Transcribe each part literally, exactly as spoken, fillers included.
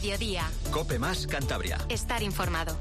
mediodía. COPE más Cantabria. Estar informado.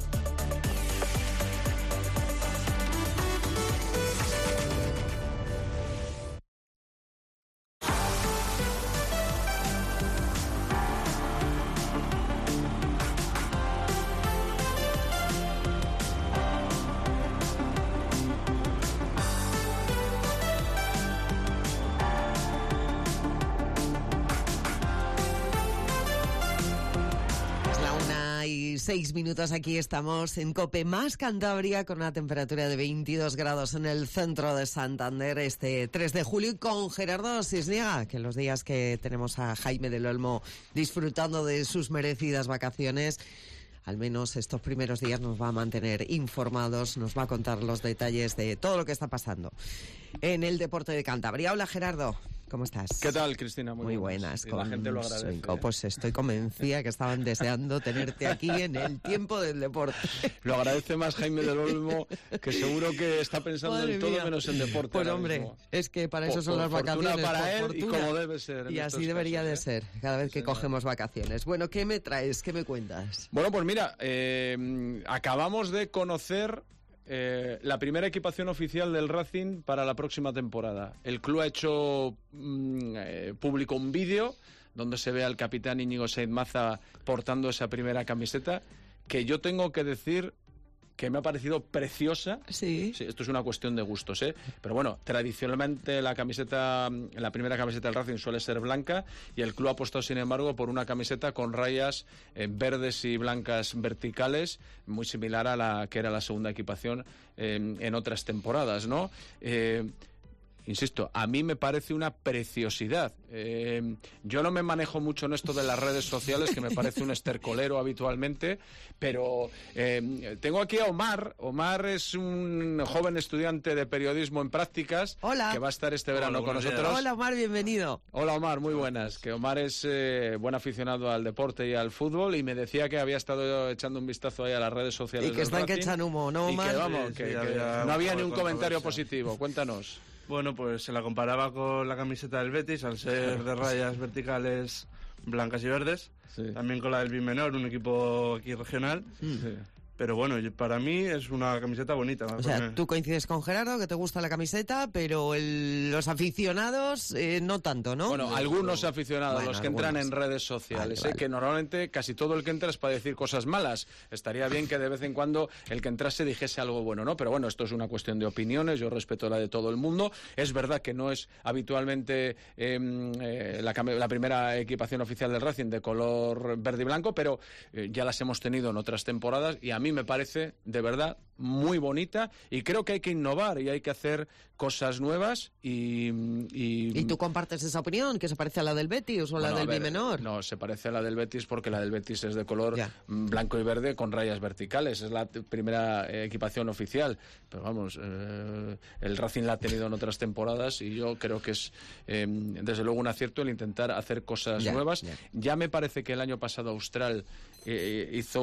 Seis minutos, aquí estamos en COPE más Cantabria con una temperatura de veintidós grados en el centro de Santander este tres de julio y con Gerardo Cisniega, que los días que tenemos a Jaime del Olmo disfrutando de sus merecidas vacaciones, al menos estos primeros días nos va a mantener informados, nos va a contar los detalles de todo lo que está pasando en el deporte de Cantabria. Hola Gerardo, ¿cómo estás? ¿Qué tal, Cristina? Muy, Muy buenas. buenas. La gente lo agradece. Cinco, pues estoy convencida que estaban deseando tenerte aquí en el tiempo del deporte. Lo agradece más Jaime del Olmo, que seguro que está pensando Madre en todo mía. menos en deporte. Pues hombre, mismo. es que para eso Por- son por las fortuna vacaciones. para por él fortuna. y como debe ser en Y así estos debería casos, de ¿eh? ser, cada vez que Señor. cogemos vacaciones. Bueno, ¿qué me traes? ¿Qué me cuentas? Bueno, pues mira, eh, acabamos de conocer eh, la primera equipación oficial del Racing para la próxima temporada. El club ha hecho mm, eh, público un vídeo donde se ve al capitán Íñigo Said Maza portando esa primera camiseta, que yo tengo que decir que me ha parecido preciosa. Sí. Sí, esto es una cuestión de gustos, ¿eh? Pero bueno, tradicionalmente la camiseta, la primera camiseta del Racing suele ser blanca y el club ha apostado, sin embargo, por una camiseta con rayas eh, verdes y blancas verticales, muy similar a la que era la segunda equipación eh, en otras temporadas, ¿no? Eh, Insisto, a mí me parece una preciosidad. Eh, yo no me manejo mucho en esto de las redes sociales, que me parece un estercolero habitualmente, pero eh, tengo aquí a Omar. Omar es un joven estudiante de periodismo en prácticas. Hola. Que va a estar este verano Hola, con buenos días. nosotros. Hola Omar, bienvenido. Hola Omar, muy buenas. Que Omar es eh, buen aficionado al deporte y al fútbol y me decía que había estado echando un vistazo ahí a las redes sociales Y que del están que Racing. echan humo, ¿no, Y Omar? que vamos, Sí, que, sí, que había no había un ni poco un de comentario controversia. positivo. Cuéntanos. Bueno, pues se la comparaba con la camiseta del Betis, al ser de rayas verticales blancas y verdes. Sí. También con la del Bimenor, un equipo aquí regional. Sí. Pero bueno, yo- para mí es una camiseta bonita. O sea, porque- tú coincides con Gerardo, que te gusta la camiseta, pero el- los aficionados eh, no tanto, ¿no? Bueno, algunos aficionados, Bueno, los que entran algunos. en redes sociales, Vale, ¿eh? vale. Que normalmente casi todo el que entra es para decir cosas malas. Estaría bien que de vez en cuando el que entrase dijese algo bueno, ¿no? Pero bueno, esto es una cuestión de opiniones, yo respeto la de todo el mundo. Es verdad que no es habitualmente eh, eh, la, cam- la primera equipación oficial del Racing de color verde y blanco, pero eh, ya las hemos tenido en otras temporadas y a mí me parece, de verdad, muy bonita y creo que hay que innovar y hay que hacer cosas nuevas y... y ¿Y tú compartes esa opinión, que se parece a la del Betis o a la Bueno, del a ver, Bimenor? No, se parece a la del Betis porque la del Betis es de color Ya. mm, blanco y verde con rayas verticales. Es la t- primera eh, equipación oficial. Pero vamos, eh, el Racing la ha tenido en otras temporadas y yo creo que es, eh, desde luego, un acierto el intentar hacer cosas Ya, nuevas. ya. Ya me parece que el año pasado Austral eh, hizo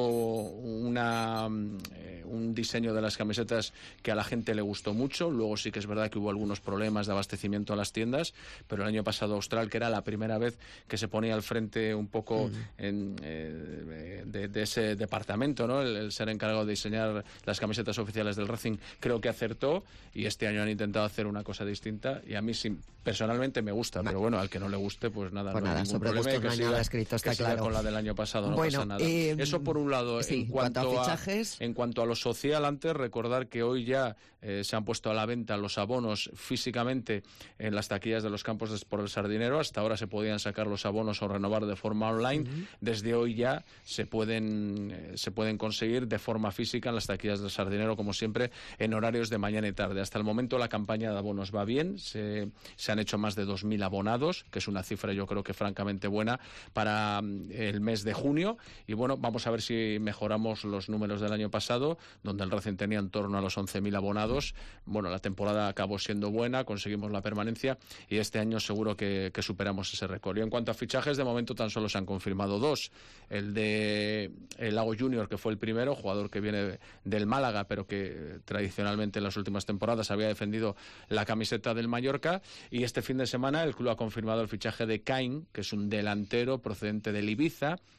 una, mm, eh, un diseño de las camisetas que a la gente le gustó mucho. Luego sí que es verdad que hubo algunos problemas de abastecimiento en las tiendas, pero el año pasado Austral, que era la primera vez que se ponía al frente un poco en, eh, de, de ese departamento, ¿no? El, el ser encargado de diseñar las camisetas oficiales del Racing, creo que acertó y este año han intentado hacer una cosa distinta y a mí sí, personalmente me gusta, pero bueno, al que no le guste, pues nada, Pues no hay nada, ningún sobre problema y gustos que no hay siga, nada escrito, está que siga claro. con la del año pasado, no Bueno, pasa nada. eh, Eso por un lado. sí, en cuanto, cuanto a a, fichajes. en cuanto a lo social, antes recordar que hoy ya eh, se han puesto a la venta los abonos físicamente en las taquillas de los campos de por el Sardinero. Hasta ahora se podían sacar los abonos o renovar de forma online. Uh-huh. Desde hoy ya se pueden eh, se pueden conseguir de forma física en las taquillas del Sardinero, como siempre, en horarios de mañana y tarde. Hasta el momento la campaña de abonos va bien. Se, se han hecho más de dos mil abonados, que es una cifra yo creo que francamente buena para el mes de junio. Y bueno, vamos a ver si mejoramos los números del año pasado, donde el Racing tenía en torno a los once mil abonados. Bueno, la temporada acabó siendo buena, conseguimos la permanencia y este año seguro que, que superamos ese récord. Y en cuanto a fichajes, de momento tan solo se han confirmado dos. El de el Lago Junior, que fue el primero, jugador que viene del Málaga, pero que tradicionalmente en las últimas temporadas había defendido la camiseta del Mallorca. Y este fin de semana el club ha confirmado el fichaje de Cain, que es un delantero procedente del Ibiza,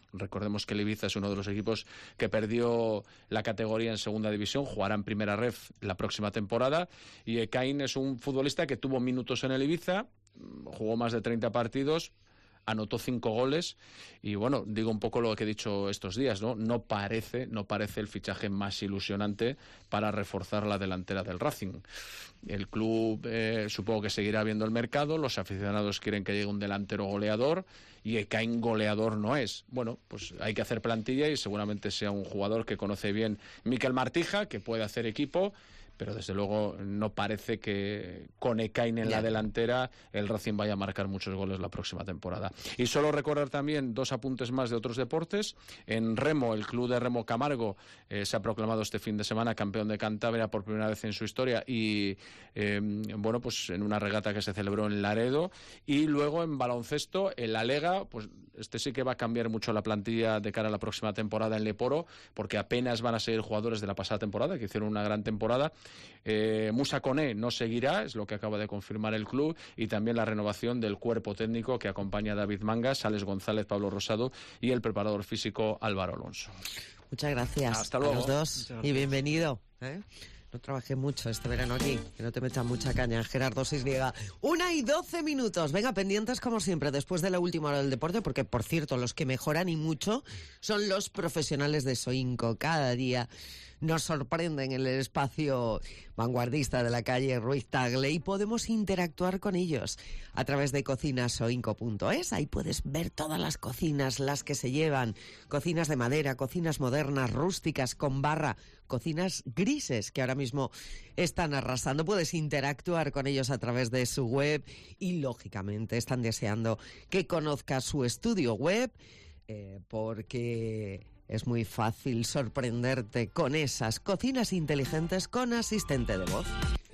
Recordemos que el Ibiza es uno de los equipos que perdió la categoría en segunda división, jugará en primera ref la próxima temporada, y Ekain es un futbolista que tuvo minutos en el Ibiza, jugó más de treinta partidos, anotó cinco goles y bueno, digo un poco lo que he dicho estos días, ¿no? No parece, no parece el fichaje más ilusionante para reforzar la delantera del Racing. El club eh, supongo que seguirá viendo el mercado, los aficionados quieren que llegue un delantero goleador y Ekain goleador no es. Bueno, pues hay que hacer plantilla y seguramente sea un jugador que conoce bien Mikel Martija, que puede hacer equipo, pero desde luego no parece que con Ekain en la delantera el Racing vaya a marcar muchos goles la próxima temporada. Y solo recordar también dos apuntes más de otros deportes. En remo, el club de remo Camargo eh, se ha proclamado este fin de semana campeón de Cantabria por primera vez en su historia y eh, bueno, pues en una regata que se celebró en Laredo. Y luego en baloncesto, el Alega, pues este sí que va a cambiar mucho la plantilla de cara a la próxima temporada en Leporo, porque apenas van a seguir jugadores de la pasada temporada, que hicieron una gran temporada. Eh, Musa Koné no seguirá, es lo que acaba de confirmar el club, y también la renovación del cuerpo técnico que acompaña a David Mangas, Alex González, Pablo Rosado y el preparador físico Álvaro Alonso. Muchas gracias. Hasta luego. A los dos y bienvenido. ¿eh? No trabajé mucho este verano aquí, que no te metan mucha caña. Gerardo Cisniega. Una y doce minutos. Venga, pendientes como siempre, después de la última hora del deporte, porque, por cierto, los que mejoran y mucho son los profesionales de Soinco. Cada día nos sorprenden en el espacio vanguardista de la calle Ruiz Tagle y podemos interactuar con ellos a través de cocinas soinco punto es. Ahí puedes ver todas las cocinas, las que se llevan, cocinas de madera, cocinas modernas, rústicas, con barra, cocinas grises que ahora mismo están arrasando. Puedes interactuar con ellos a través de su web y, lógicamente, están deseando que conozcas su estudio web eh, porque es muy fácil sorprenderte con esas cocinas inteligentes con asistente de voz.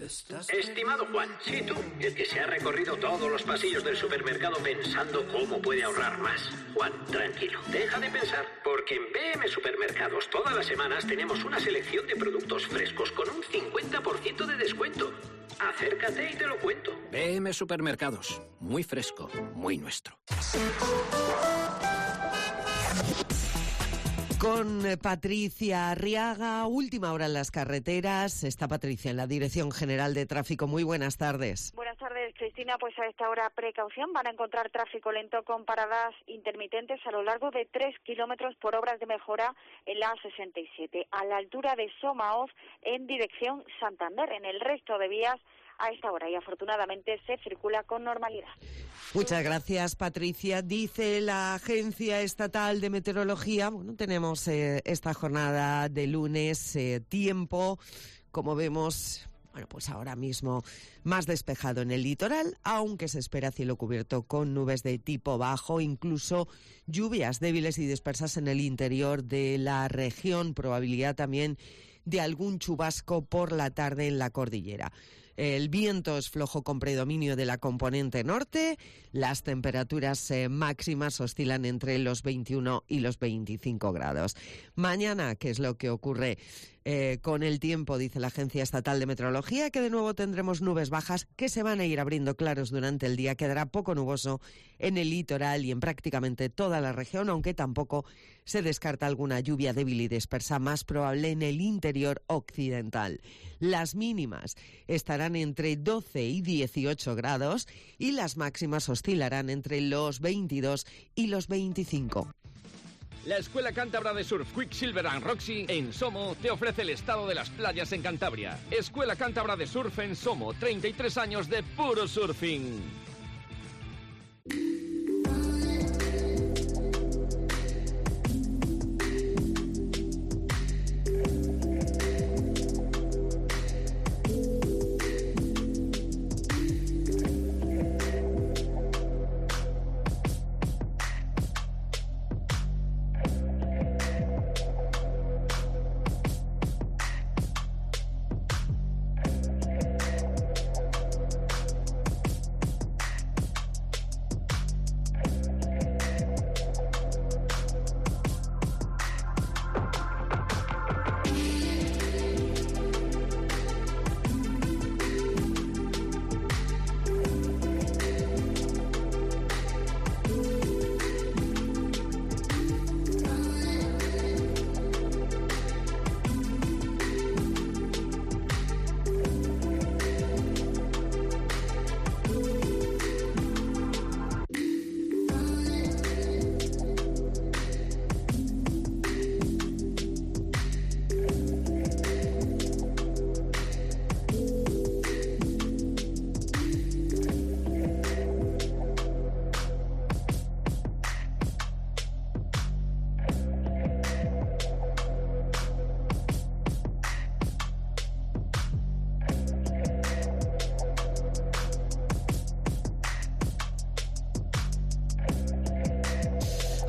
Estimado Juan, si tú, el que se ha recorrido todos los pasillos del supermercado pensando cómo puede ahorrar más. Juan, tranquilo, deja de pensar, porque en B M Supermercados todas las semanas tenemos una selección de productos frescos con un cincuenta por ciento de descuento. Acércate y te lo cuento. B M Supermercados, muy fresco, muy nuestro. Con Patricia Arriaga, última hora en las carreteras. Está Patricia en la Dirección General de Tráfico. Muy buenas tardes. Buenas tardes, Cristina. Pues a esta hora, precaución. Van a encontrar tráfico lento con paradas intermitentes a lo largo de tres kilómetros por obras de mejora en la A sesenta y siete, a la altura de Somaoz, en dirección Santander. En el resto de vías, a esta hora, y afortunadamente se circula con normalidad. Muchas gracias, Patricia. Dice la Agencia Estatal de Meteorología, bueno, tenemos eh, esta jornada de lunes eh, tiempo, como vemos, bueno, pues ahora mismo más despejado en el litoral, aunque se espera cielo cubierto con nubes de tipo bajo, incluso lluvias débiles y dispersas en el interior de la región, probabilidad también de algún chubasco por la tarde en la cordillera. El viento es flojo con predominio de la componente norte. Las temperaturas eh, máximas oscilan entre los veintiuno y los veinticinco grados. Mañana, ¿qué es lo que ocurre eh, con el tiempo? Dice la Agencia Estatal de Meteorología que de nuevo tendremos nubes bajas que se van a ir abriendo claros durante el día. Quedará poco nuboso en el litoral y en prácticamente toda la región, aunque tampoco se descarta alguna lluvia débil y dispersa, más probable en el interior occidental. Las mínimas estarán entre doce y dieciocho grados y las máximas oscilarán entre los veintidós y los veinticinco. La Escuela Cántabra de Surf Quicksilver and Roxy en Somo te ofrece el estado de las playas en Cantabria. Escuela Cántabra de Surf en Somo, treinta y tres años de puro surfing.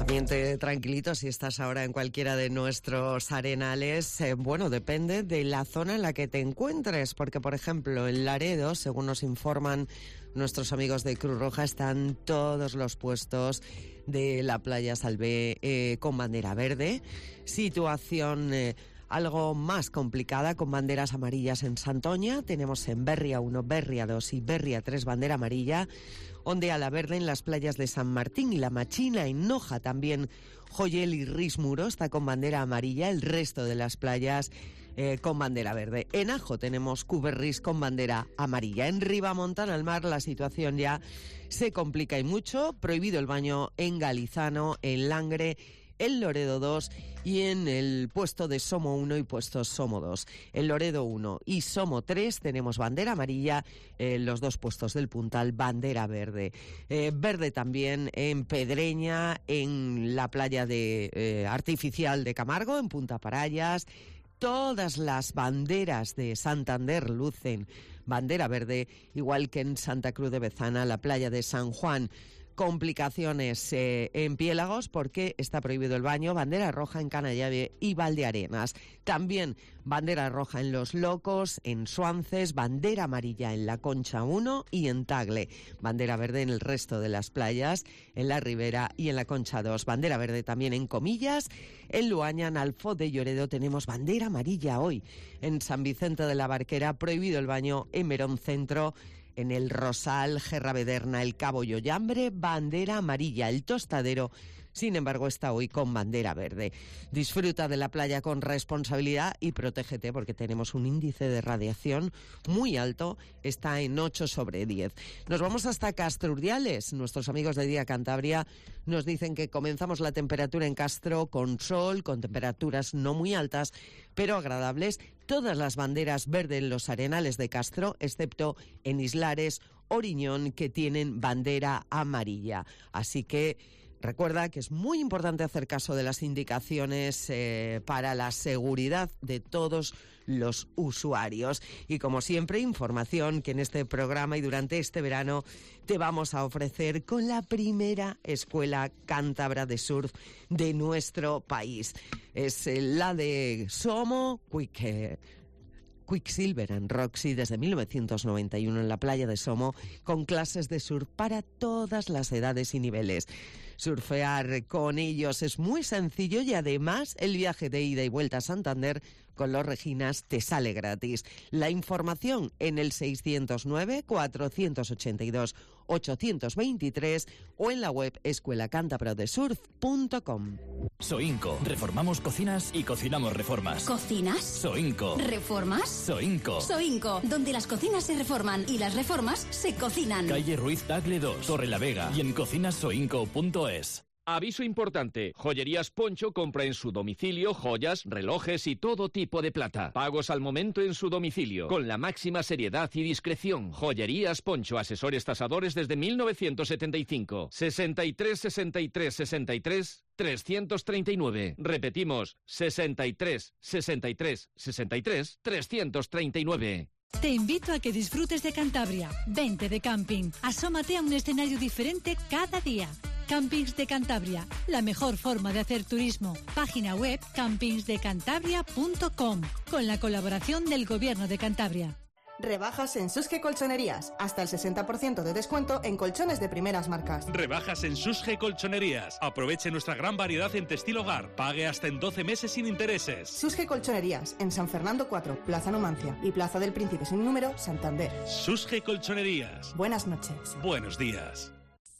Ambiente tranquilito si estás ahora en cualquiera de nuestros arenales. Eh, bueno, depende de la zona en la que te encuentres, porque por ejemplo en Laredo, según nos informan nuestros amigos de Cruz Roja, están todos los puestos de la playa Salvé eh, con bandera verde. Situación eh, algo más complicada con banderas amarillas en Santoña. Tenemos en Berria uno, Berria dos y Berria tres bandera amarilla. Ondea la verde en las playas de San Martín y La Machina, en Noja también Joyel y Rismuro está con bandera amarilla, el resto de las playas eh, con bandera verde. En Ajo tenemos Cuberris con bandera amarilla. En Ribamontana al mar la situación ya se complica y mucho, prohibido el baño en Galizano, en Langre, en Loredo dos y en el puesto de Somo uno y puesto Somo dos. En Loredo uno y Somo tres tenemos bandera amarilla, en los dos puestos del Puntal bandera verde. Eh, verde también en Pedreña, en la playa de eh, artificial de Camargo, en Punta Parayas. Todas las banderas de Santander lucen bandera verde, igual que en Santa Cruz de Bezana, la playa de San Juan. Complicaciones eh, en Piélagos porque está prohibido el baño, bandera roja en Canallave y Valdearenas. También bandera roja en Los Locos, en Suances, bandera amarilla en La Concha uno y en Tagle. Bandera verde en el resto de las playas, en La Ribera y en La Concha dos. Bandera verde también en Comillas. En Luaña, en Alfó de Lloredo, tenemos bandera amarilla hoy. En San Vicente de la Barquera, prohibido el baño en Merón Centro. En el Rosal, Gerravederna, el Cabo y Ollambre, bandera amarilla. El Tostadero, sin embargo, está hoy con bandera verde. Disfruta de la playa con responsabilidad y protégete porque tenemos un índice de radiación muy alto, está en ocho sobre diez. Nos vamos hasta Castro Urdiales. Nuestros amigos de Día Cantabria nos dicen que comenzamos la temperatura en Castro con sol, con temperaturas no muy altas, pero agradables. Todas las banderas verde en los arenales de Castro, excepto en Islares, Oriñón, que tienen bandera amarilla. Así que recuerda que es muy importante hacer caso de las indicaciones eh, para la seguridad de todos los usuarios. Y como siempre, información que en este programa y durante este verano te vamos a ofrecer con la primera escuela cántabra de surf de nuestro país. Es la de Somo Quick, eh, Quicksilver and Roxy desde mil novecientos noventa y uno en la playa de Somo, con clases de surf para todas las edades y niveles. Surfear con ellos es muy sencillo y además el viaje de ida y vuelta a Santander con los Reginas te sale gratis. La información en el seiscientos nueve, cuatrocientos ochenta y dos, ochocientos veintitrés o en la web escuela cántabra de surf punto com. Soinco. Reformamos cocinas y cocinamos reformas. ¿Cocinas? Soinco. ¿Reformas? Soinco. Soinco, donde las cocinas se reforman y las reformas se cocinan. Calle Ruiz Tagle dos, Torre la Vega y en cocinas soinco punto es. Aviso importante. Joyerías Poncho compra en su domicilio joyas, relojes y todo tipo de plata. Pagos al momento en su domicilio, con la máxima seriedad y discreción. Joyerías Poncho, asesores tasadores desde mil novecientos setenta y cinco. sesenta y tres, sesenta y tres, sesenta y tres, trescientos treinta y nueve. Repetimos, sesenta y tres, sesenta y tres, sesenta y tres, trescientos treinta y nueve. Te invito a que disfrutes de Cantabria. Vente de camping. Asómate a un escenario diferente cada día. Campings de Cantabria, la mejor forma de hacer turismo. Página web campings de cantabria punto com, con la colaboración del Gobierno de Cantabria. Rebajas en Susge Colchonerías. Hasta el sesenta por ciento de descuento en colchones de primeras marcas. Rebajas en Susge Colchonerías. Aproveche nuestra gran variedad en textil hogar. Pague hasta en doce meses sin intereses. Susge Colchonerías, en San Fernando cuatro, Plaza Numancia y Plaza del Príncipe sin número, Santander. Susge Colchonerías. Buenas noches. Buenos días.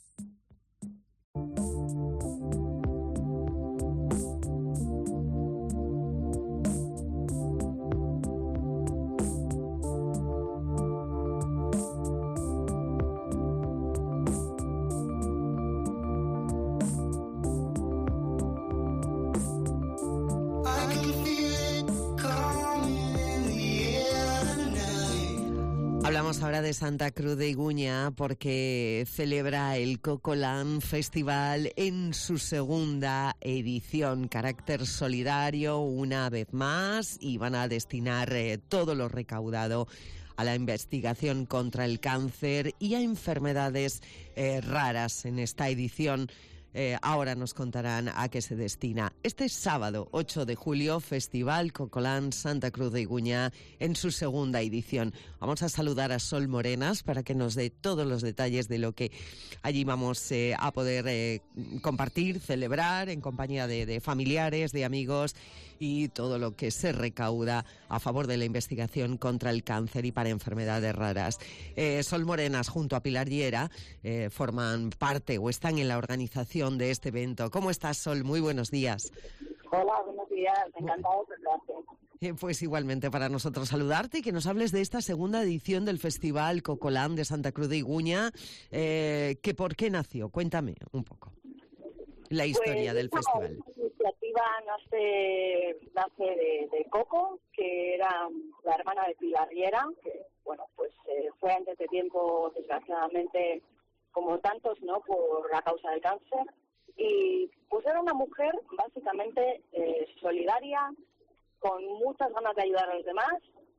Hablamos ahora de Santa Cruz de Iguña porque celebra el Cocoland Festival en su segunda edición. Carácter solidario una vez más y van a destinar eh, todo lo recaudado a la investigación contra el cáncer y a enfermedades eh, raras en esta edición. Eh, ahora nos contarán a qué se destina. Este sábado, ocho de julio, Festival Cocolán Santa Cruz de Iguña en su segunda edición. Vamos a saludar a Sol Morenas para que nos dé todos los detalles de lo que allí vamos eh, a poder eh, compartir, celebrar en compañía de, de familiares, de amigos y todo lo que se recauda a favor de la investigación contra el cáncer y para enfermedades raras. Eh, Sol Morenas junto a Pilar Llera eh, forman parte o están en la organización de este evento. ¿Cómo estás, Sol? Muy buenos días. Hola, buenos días. Encantado de verte. Eh, pues igualmente para nosotros saludarte y que nos hables de esta segunda edición del Festival Cocolán de Santa Cruz de Iguña. Eh, que ¿Por qué nació? Cuéntame un poco la historia pues, del no, festival. La iniciativa nace, nace de, de Coco, que era la hermana de Pilar Llera, que bueno, pues eh, fue antes de tiempo, desgraciadamente, como tantos, ¿no?, por la causa del cáncer. Y pues era una mujer básicamente eh, solidaria, con muchas ganas de ayudar a los demás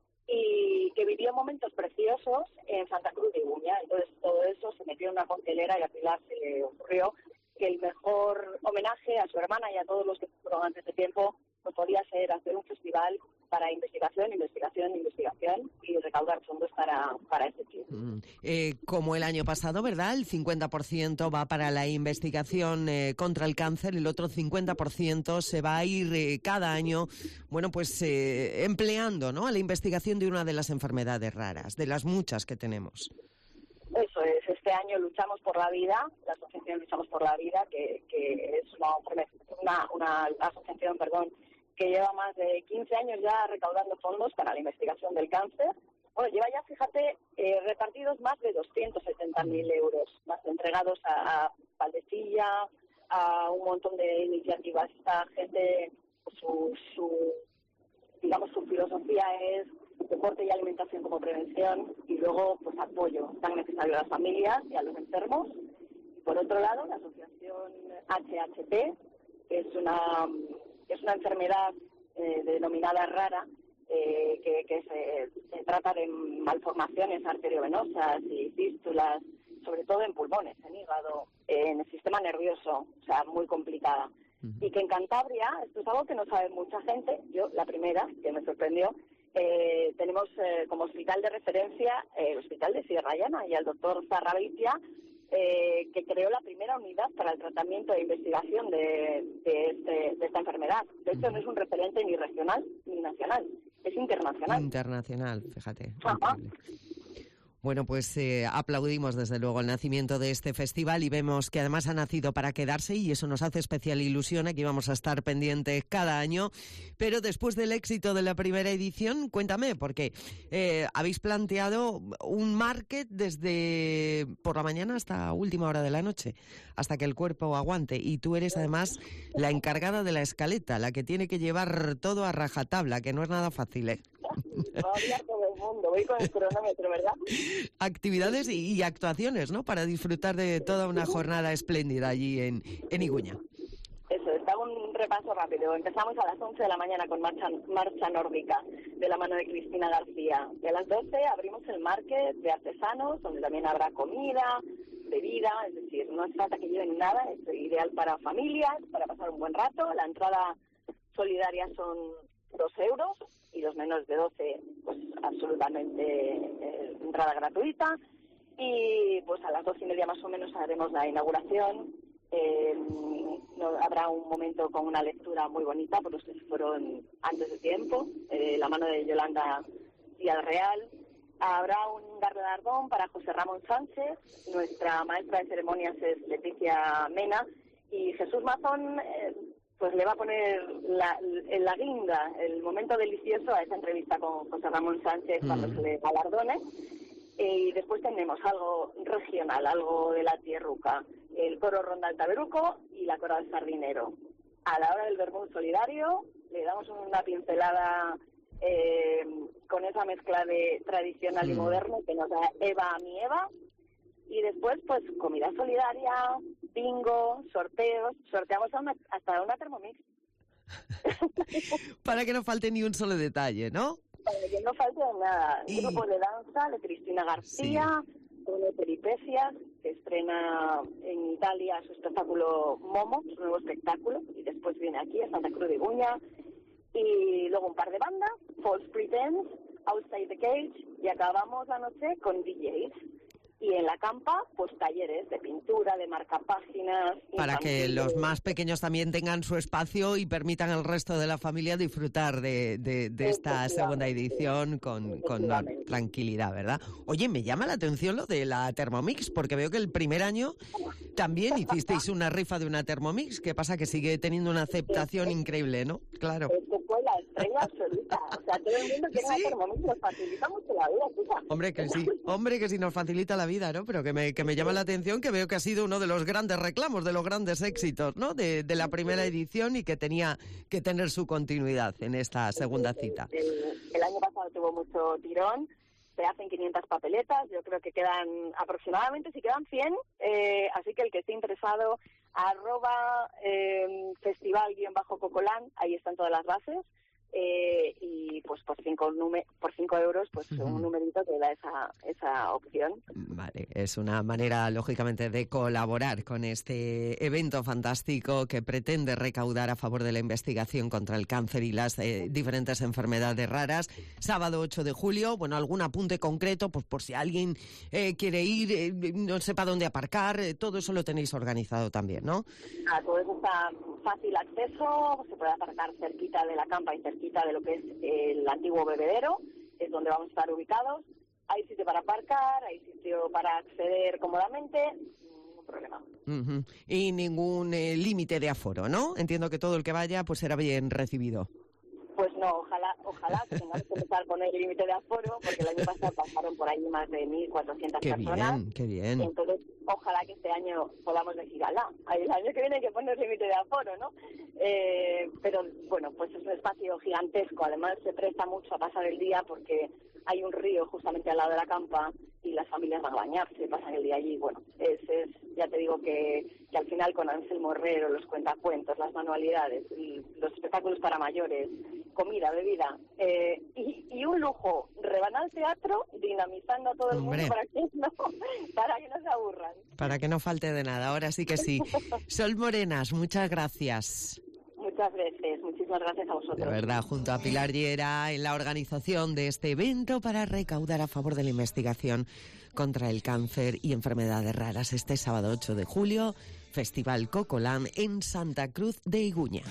y que vivió momentos preciosos en Santa Cruz de Iguña. Entonces todo eso se metió en una coctelera y a Pilar se le ocurrió que el mejor homenaje a su hermana y a todos los que fueron antes de tiempo pues podía ser hacer un festival para investigación, investigación, investigación y recaudar fondos para, para este fin. Mm. Eh, como el año pasado, ¿verdad? El cincuenta por ciento va para la investigación eh, contra el cáncer, el otro cincuenta por ciento se va a ir eh, cada año, bueno, pues eh, empleando, ¿no?, a la investigación de una de las enfermedades raras, de las muchas que tenemos. Eso es, este año luchamos por la vida, la asociación Luchamos por la Vida, que, que es una, una, una asociación, perdón, que lleva más de quince años ya recaudando fondos para la investigación del cáncer. Bueno, lleva ya, fíjate, eh, repartidos más de doscientos setenta mil euros, más entregados a, a Valdecilla, a un montón de iniciativas. Esta gente, su, su, digamos, su filosofía es deporte y alimentación como prevención y luego, pues, apoyo tan necesario a las familias y a los enfermos. Y por otro lado, la asociación H H P, que es una... Es una enfermedad eh, denominada rara eh, que, que se, se trata de malformaciones arteriovenosas y fístulas, sobre todo en pulmones, en hígado, eh, en el sistema nervioso, o sea, muy complicada. Uh-huh. Y que en Cantabria, esto es algo que no sabe mucha gente, yo la primera, que me sorprendió, eh, tenemos eh, como hospital de referencia eh, el Hospital de Sierra Llana y al doctor Zarrabitia, Eh, que creó la primera unidad para el tratamiento e investigación de, de, este, de esta enfermedad. De hecho, no es un referente ni regional ni nacional, es internacional. Internacional, fíjate. Ajá. Bueno, pues eh, aplaudimos desde luego el nacimiento de este festival y vemos que además ha nacido para quedarse y eso nos hace especial ilusión. Aquí vamos a estar pendientes cada año. Pero después del éxito de la primera edición, cuéntame, porque eh, habéis planteado un market desde por la mañana hasta última hora de la noche, hasta que el cuerpo aguante. Y tú eres además la encargada de la escaleta, la que tiene que llevar todo a rajatabla, que no es nada fácil, ¿eh? Va a hablar todo el mundo, voy con el cronómetro, ¿verdad? Actividades y, y actuaciones, ¿no?, para disfrutar de toda una jornada espléndida allí en, en Iguña. Eso, está un repaso rápido. Empezamos a las once de la mañana con marcha, marcha nórdica, de la mano de Cristina García. Y a las doce abrimos el market de artesanos, donde también habrá comida, bebida, es decir, no hace falta que lleven nada, es ideal para familias, para pasar un buen rato. La entrada solidaria son dos euros y los menores de doce, pues absolutamente eh, entrada gratuita. Y pues a las doce y media más o menos haremos la inauguración. Eh, no, habrá un momento con una lectura muy bonita por los que se fueron antes de tiempo, eh, la mano de Yolanda Díaz Real. Habrá un galardón para José Ramón Sánchez, nuestra maestra de ceremonias es Leticia Mena, y Jesús Mazón eh, pues le va a poner la, la guinda, el momento delicioso a esa entrevista con José Ramón Sánchez cuando mm. se le galardone. Y después tenemos algo regional, algo de la tierruca, el coro Ronda Altaveruco y la cora del Sardinero. A la hora del vermut solidario le damos una pincelada eh, con esa mezcla de tradicional mm. y moderno que nos da Eva a mi Eva. Y después, pues, comida solidaria, bingo, sorteos. Sorteamos a una, hasta una Thermomix. Para que no falte ni un solo detalle, ¿no? Para que no falte nada. Y... grupo de danza de Cristina García, sí. Con peripecias. que estrena en Italia su espectáculo Momo, su nuevo espectáculo, y después viene aquí a Santa Cruz de Iguña, y luego un par de bandas, False Pretense, Outside the Cage, y acabamos la noche con D Js. Y en la campa, pues talleres de pintura, de marcapáginas. Para que los más pequeños también tengan su espacio y permitan al resto de la familia disfrutar de, de, de esta segunda edición con, con tranquilidad, ¿verdad? Oye, me llama la atención lo de la Thermomix, porque veo que el primer año también hicisteis una rifa de una Thermomix. ¿Qué pasa? Que sigue teniendo una aceptación increíble, ¿no? Claro. Esto fue la estrella absoluta. O sea, todo el mundo tiene una Thermomix, nos facilita mucho la vida, chica. Hombre, que sí. Hombre, que sí nos facilita la vida, ¿no? Pero que me, que me llama la atención, que veo que ha sido uno de los grandes reclamos, de los grandes éxitos, ¿no? De, de la primera edición y que tenía que tener su continuidad en esta segunda cita. El, el año pasado tuvo mucho tirón, se hacen quinientas papeletas, yo creo que quedan aproximadamente, si quedan cien, eh, así que el que esté interesado, arroba eh, festival-cocolán, ahí están todas las bases. Eh, y pues por cinco nume- por cinco euros pues uh-huh. un numerito que da esa esa opción. Vale, es una manera lógicamente de colaborar con este evento fantástico que pretende recaudar a favor de la investigación contra el cáncer y las eh, diferentes enfermedades raras. Sábado ocho de julio, bueno, algún apunte concreto, pues por si alguien eh, quiere ir, eh, no sepa dónde aparcar, eh, todo eso lo tenéis organizado también, ¿no? Ah, todo eso está fácil acceso, se puede aparcar cerquita de la campa y cerquita de lo que es el antiguo bebedero, es donde vamos a estar ubicados. Hay sitio para aparcar, hay sitio para acceder cómodamente, ningún problema. Uh-huh. Y ningún eh, límite de aforo, ¿no? Entiendo que todo el que vaya pues será bien recibido. Pues no, ojalá ojalá que tengamos que empezar a poner el límite de aforo, porque el año pasado pasaron por ahí más de mil cuatrocientas qué personas. Bien, qué bien. Entonces, ojalá que este año podamos decir, alá, el año que viene hay que poner límite de aforo, ¿no? Eh, pero, bueno, pues es un espacio gigantesco. Además, se presta mucho a pasar el día porque hay un río justamente al lado de la campa y las familias van a bañarse, pasan el día allí. Bueno, es, es ya te digo que, que al final con Anselmo Herrero, los cuentacuentos, las manualidades, los espectáculos para mayores, comida, bebida eh, y, y un lujo, rebanal teatro, dinamizando a todo el Hombre. mundo para que, no, para que no se aburran. Para que no falte de nada, ahora sí que sí. Sol Morenas, muchas gracias. Muchas veces, muchísimas gracias a vosotros. De verdad, junto a Pilar Llera en la organización de este evento para recaudar a favor de la investigación contra el cáncer y enfermedades raras este sábado ocho de julio, Festival Cocolán en Santa Cruz de Iguña.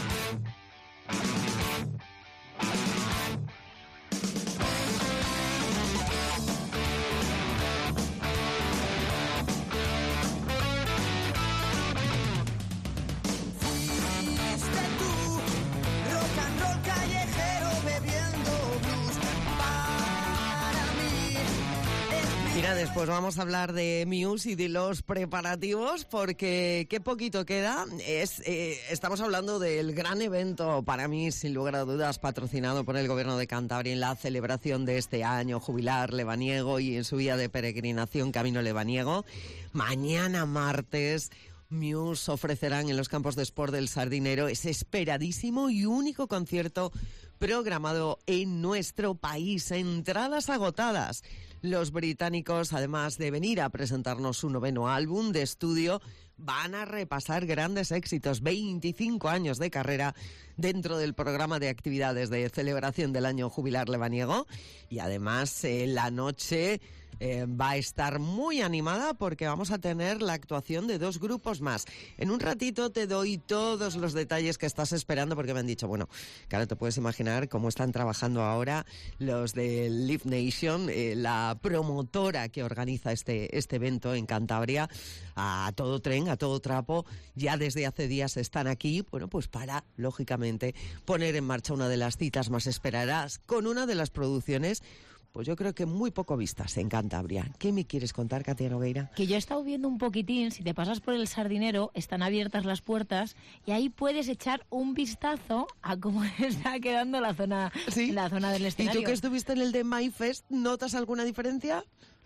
Mira, después vamos a hablar de Muse y de los preparativos, porque qué poquito queda. Es, eh, estamos hablando del gran evento, para mí, sin lugar a dudas, patrocinado por el Gobierno de Cantabria en la celebración de este año jubilar lebaniego y en su vía de peregrinación Camino Lebaniego. Mañana martes, Muse ofrecerán en los campos de sport del Sardinero ese esperadísimo y único concierto programado en nuestro país. Entradas agotadas. Los británicos, además de venir a presentarnos su noveno álbum de estudio, van a repasar grandes éxitos, veinticinco años de carrera dentro del programa de actividades de celebración del año jubilar lebaniego. Y además, eh, la noche eh, va a estar muy animada porque vamos a tener la actuación de dos grupos más. En un ratito te doy todos los detalles que estás esperando, porque me han dicho, bueno, claro, te puedes imaginar cómo están trabajando ahora los de Live Nation, eh, la promotora que organiza este, este evento en Cantabria, a todo tren, a todo trapo. Ya desde hace días están aquí, bueno, pues para, lógicamente, poner en marcha una de las citas más esperadas con una de las producciones, pues yo creo que muy poco vistas en Cantabria. ¿Qué me quieres contar, Katia Nogueira? Que yo he estado viendo un poquitín, si te pasas por el Sardinero, están abiertas las puertas y ahí puedes echar un vistazo a cómo está quedando la zona, ¿Sí? la zona del escenario. ¿Y tú que estuviste en el de MyFest, notas alguna diferencia?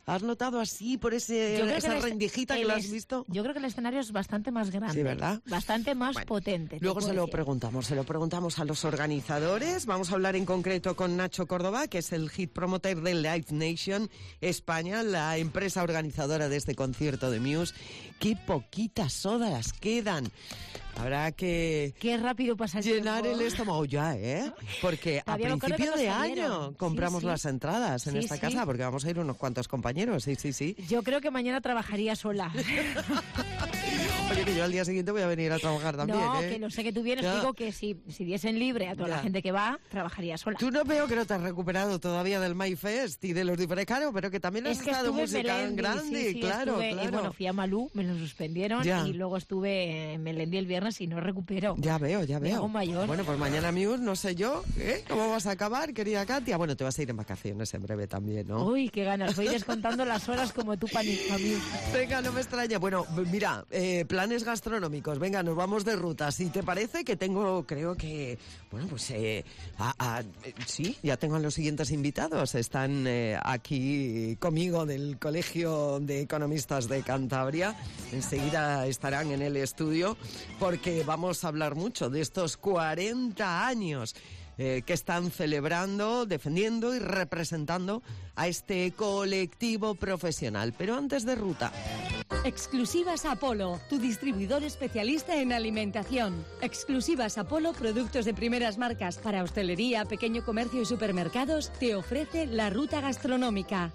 ¿Has notado así por ese, esa que rendijita que el lo has es, visto? Yo creo que el escenario es bastante más grande. Sí, ¿verdad? Bastante más bueno, potente. Luego se lo decir. preguntamos, se lo preguntamos a los organizadores. Vamos a hablar en concreto con Nacho Córdoba, que es el hit promoter de Live Nation España, la empresa organizadora de este concierto de Muse. Qué poquitas horas quedan. Habrá que Qué rápido pasa el llenar tiempo. el estómago ya, ¿eh? Porque a principio de año compramos sí, sí. las entradas en sí, esta sí. casa, porque vamos a ir unos cuantos compañeros, sí, sí, sí. Yo creo que mañana trabajaría sola. Oye, que yo al día siguiente voy a venir a trabajar también, no, ¿eh? que lo sé que tú vienes, ya. digo que si, si diesen libre a toda ya. la gente que va, trabajaría sola. Tú no veo que no te has recuperado todavía del MyFest y de los diferentes, claro, pero que también has es que estado estuve música en Melendi, grande, sí, sí, claro, estuve, claro. Y bueno, fui a Malú, me lo suspendieron Ya. y luego estuve en Melendi el viernes y no recupero. Ya veo, ya Me veo. hago mayor. Bueno, pues mañana, Muse, no sé yo, ¿eh? ¿Cómo vas a acabar, querida Katia? Bueno, te vas a ir en vacaciones en breve también, ¿no? Uy, qué ganas. Voy descontando las horas como tú para mí. Venga, no me extraña. Bueno, mira, eh, planes gastronómicos. Venga, nos vamos de ruta. Si te parece que tengo, creo que, bueno, pues eh, a, a, eh, sí, ya tengo a los siguientes invitados. Están eh, aquí conmigo del Colegio de Economistas de Cantabria. Enseguida estarán en el estudio porque vamos a hablar mucho de estos cuarenta años eh, que están celebrando, defendiendo y representando a este colectivo profesional. Pero antes de ruta. Exclusivas Apolo, tu distribuidor especialista en alimentación. Exclusivas Apolo, productos de primeras marcas para hostelería, pequeño comercio y supermercados, te ofrece la ruta gastronómica.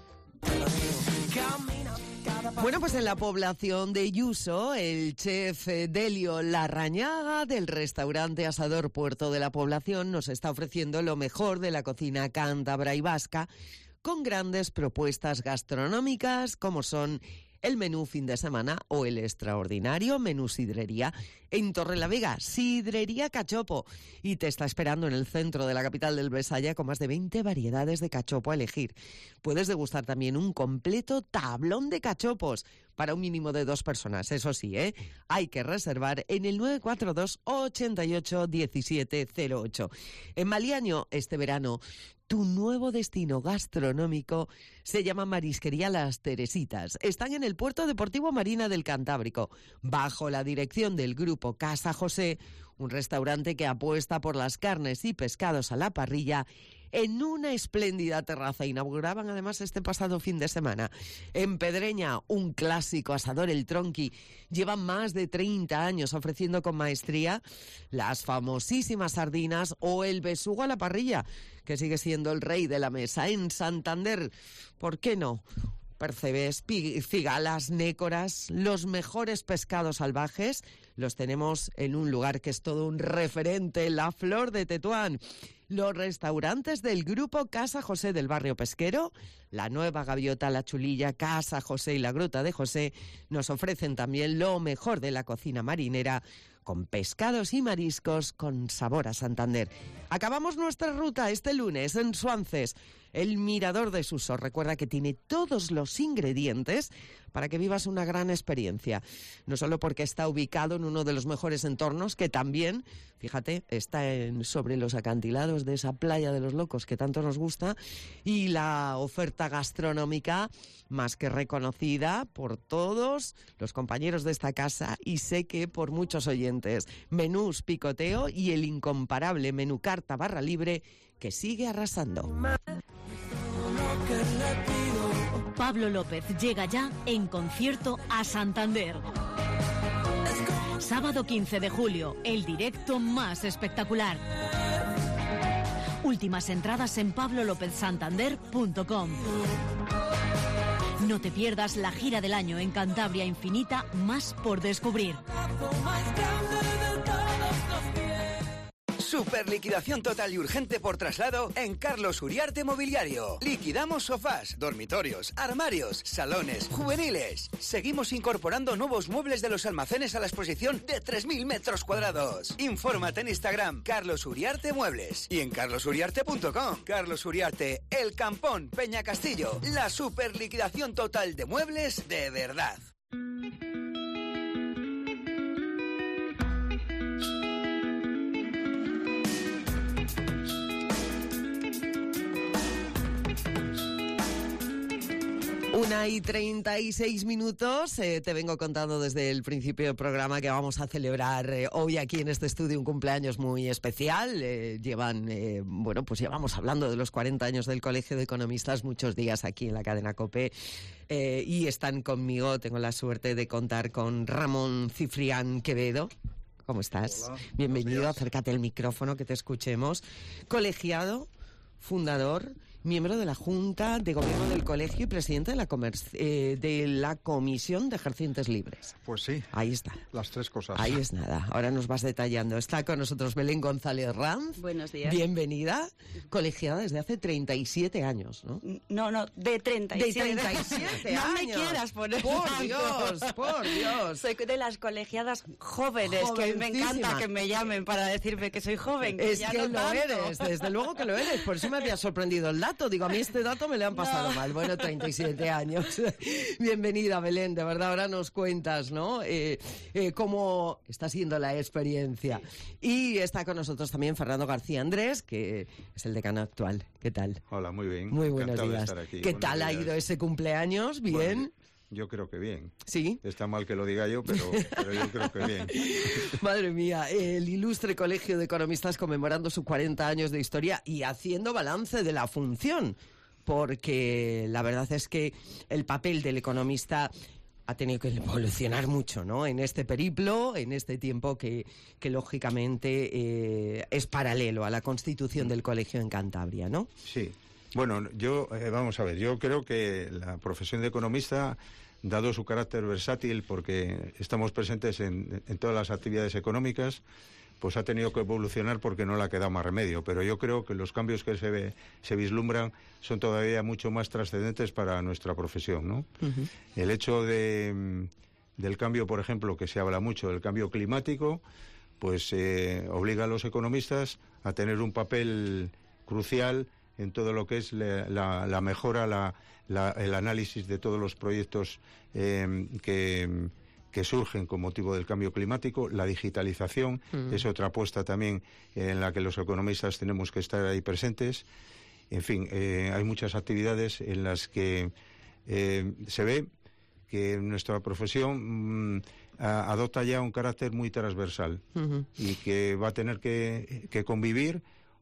Bueno, pues en la población de Yuso, el chef Delio Larrañaga del restaurante Asador Puerto de la Población nos está ofreciendo lo mejor de la cocina cántabra y vasca con grandes propuestas gastronómicas como son el menú fin de semana o el extraordinario menú sidrería en Torrelavega, Sidrería Cachopo. Y te está esperando en el centro de la capital del Besaya con más de veinte variedades de cachopo a elegir. Puedes degustar también un completo tablón de cachopos para un mínimo de dos personas. Eso sí, ¿eh? Hay que reservar en el nueve cuatro dos, ochenta y ocho, diecisiete cero ocho. En Maliaño, este verano, tu nuevo destino gastronómico se llama Marisquería Las Teresitas. Están en el Puerto Deportivo Marina del Cantábrico, bajo la dirección del grupo Casa José, un restaurante que apuesta por las carnes y pescados a la parrilla en una espléndida terraza. Inauguraban además este pasado fin de semana. En Pedreña, un clásico asador, el Tronqui. Llevan más de treinta años ofreciendo con maestría las famosísimas sardinas o el besugo a la parrilla, que sigue siendo el rey de la mesa. En Santander, ¿por qué no? Percebes, cigalas, nécoras, los mejores pescados salvajes los tenemos en un lugar que es todo un referente, la Flor de Tetuán. Los restaurantes del grupo Casa José del barrio pesquero, la Nueva Gaviota, la Chulilla, Casa José y la Gruta de José nos ofrecen también lo mejor de la cocina marinera con pescados y mariscos con sabor a Santander. Acabamos nuestra ruta este lunes en Suances, el Mirador de Suso. Recuerda que tiene todos los ingredientes para que vivas una gran experiencia. No solo porque está ubicado en uno de los mejores entornos, que también, fíjate, está en, sobre los acantilados de esa playa de los locos que tanto nos gusta, y la oferta gastronómica más que reconocida por todos los compañeros de esta casa y sé que por muchos oyentes. Menús Picoteo y el incomparable menú carta barra libre que sigue arrasando. Pablo López llega ya en concierto a Santander. Sábado quince de julio, el directo más espectacular. Últimas entradas en pablo lópez santander punto com. No te pierdas la gira del año en Cantabria Infinita, más por descubrir. Super liquidación total y urgente por traslado en Carlos Uriarte Mobiliario. Liquidamos sofás, dormitorios, armarios, salones, juveniles. Seguimos incorporando nuevos muebles de los almacenes a la exposición de tres mil metros cuadrados. Infórmate en Instagram, Carlos Uriarte Muebles, y en carlos uriarte punto com. Carlos Uriarte, El Campón, Peña Castillo. La super liquidación total de muebles de verdad. Una y treinta y seis minutos, eh, te vengo contando desde el principio del programa que vamos a celebrar eh, hoy aquí en este estudio un cumpleaños muy especial. Eh, llevan, eh, bueno, pues llevamos hablando de los cuarenta años del Colegio de Economistas muchos días aquí en la cadena COPE eh, y están conmigo, tengo la suerte de contar con Ramón Cifrián Quevedo. ¿Cómo estás? Hola, bienvenido, acércate al micrófono que te escuchemos. Colegiado, fundador, miembro de la Junta de Gobierno del Colegio y presidente de la, comer- eh, de la Comisión de Ejercientes Libres. Pues sí. Ahí está. Las tres cosas. Ahí es nada. Ahora nos vas detallando. Está con nosotros Belén González Ranz. Buenos días. Bienvenida. Colegiada desde hace treinta y siete años, ¿no? No, no, de treinta y siete. De treinta y siete no años. me quieras poner Por tanto. Dios, por Dios. Soy de las colegiadas jóvenes, que me encanta que me llamen para decirme que soy joven. Es ya que no lo tanto. eres, desde luego que lo eres. Por eso me había sorprendido el dato. Digo, a mí este dato me le han pasado No. mal. Bueno, treinta y siete años. Bienvenida, Belén. De verdad, ahora nos cuentas, ¿no? Eh, eh, cómo está siendo la experiencia. Y está con nosotros también Fernando García Andrés, que es el decano actual. ¿Qué tal? Hola, muy bien. Muy buenos Encantado de días. estar aquí. ¿Qué Buenos tal ha días. ido ese cumpleaños? ¿Bien? Bueno, yo creo que bien. Sí. Está mal que lo diga yo, pero, pero yo creo que bien. Madre mía, el ilustre Colegio de Economistas conmemorando sus cuarenta años de historia y haciendo balance de la función, porque la verdad es que el papel del economista ha tenido que evolucionar mucho, ¿no? En este periplo, en este tiempo que, que lógicamente eh, es paralelo a la constitución del colegio en Cantabria, ¿no? Sí. Bueno, yo, eh, vamos a ver, yo creo que la profesión de economista, dado su carácter versátil, porque estamos presentes en, en todas las actividades económicas, pues ha tenido que evolucionar porque no le ha quedado más remedio. Pero yo creo que los cambios que se, ve, se vislumbran son todavía mucho más trascendentes para nuestra profesión, ¿no? Uh-huh. El hecho de, del cambio, por ejemplo, que se habla mucho, del cambio climático, pues eh, obliga a los economistas a tener un papel crucial en todo lo que es la, la, la mejora, la, la, el análisis de todos los proyectos eh, que... que surgen con motivo del cambio climático. La digitalización mm. es otra apuesta también en la que los economistas tenemos que estar ahí presentes. En fin, eh, hay muchas actividades en las que eh, se ve que nuestra profesión mmm, a, adopta ya un carácter muy transversal uh-huh. y que va a tener que, que convivir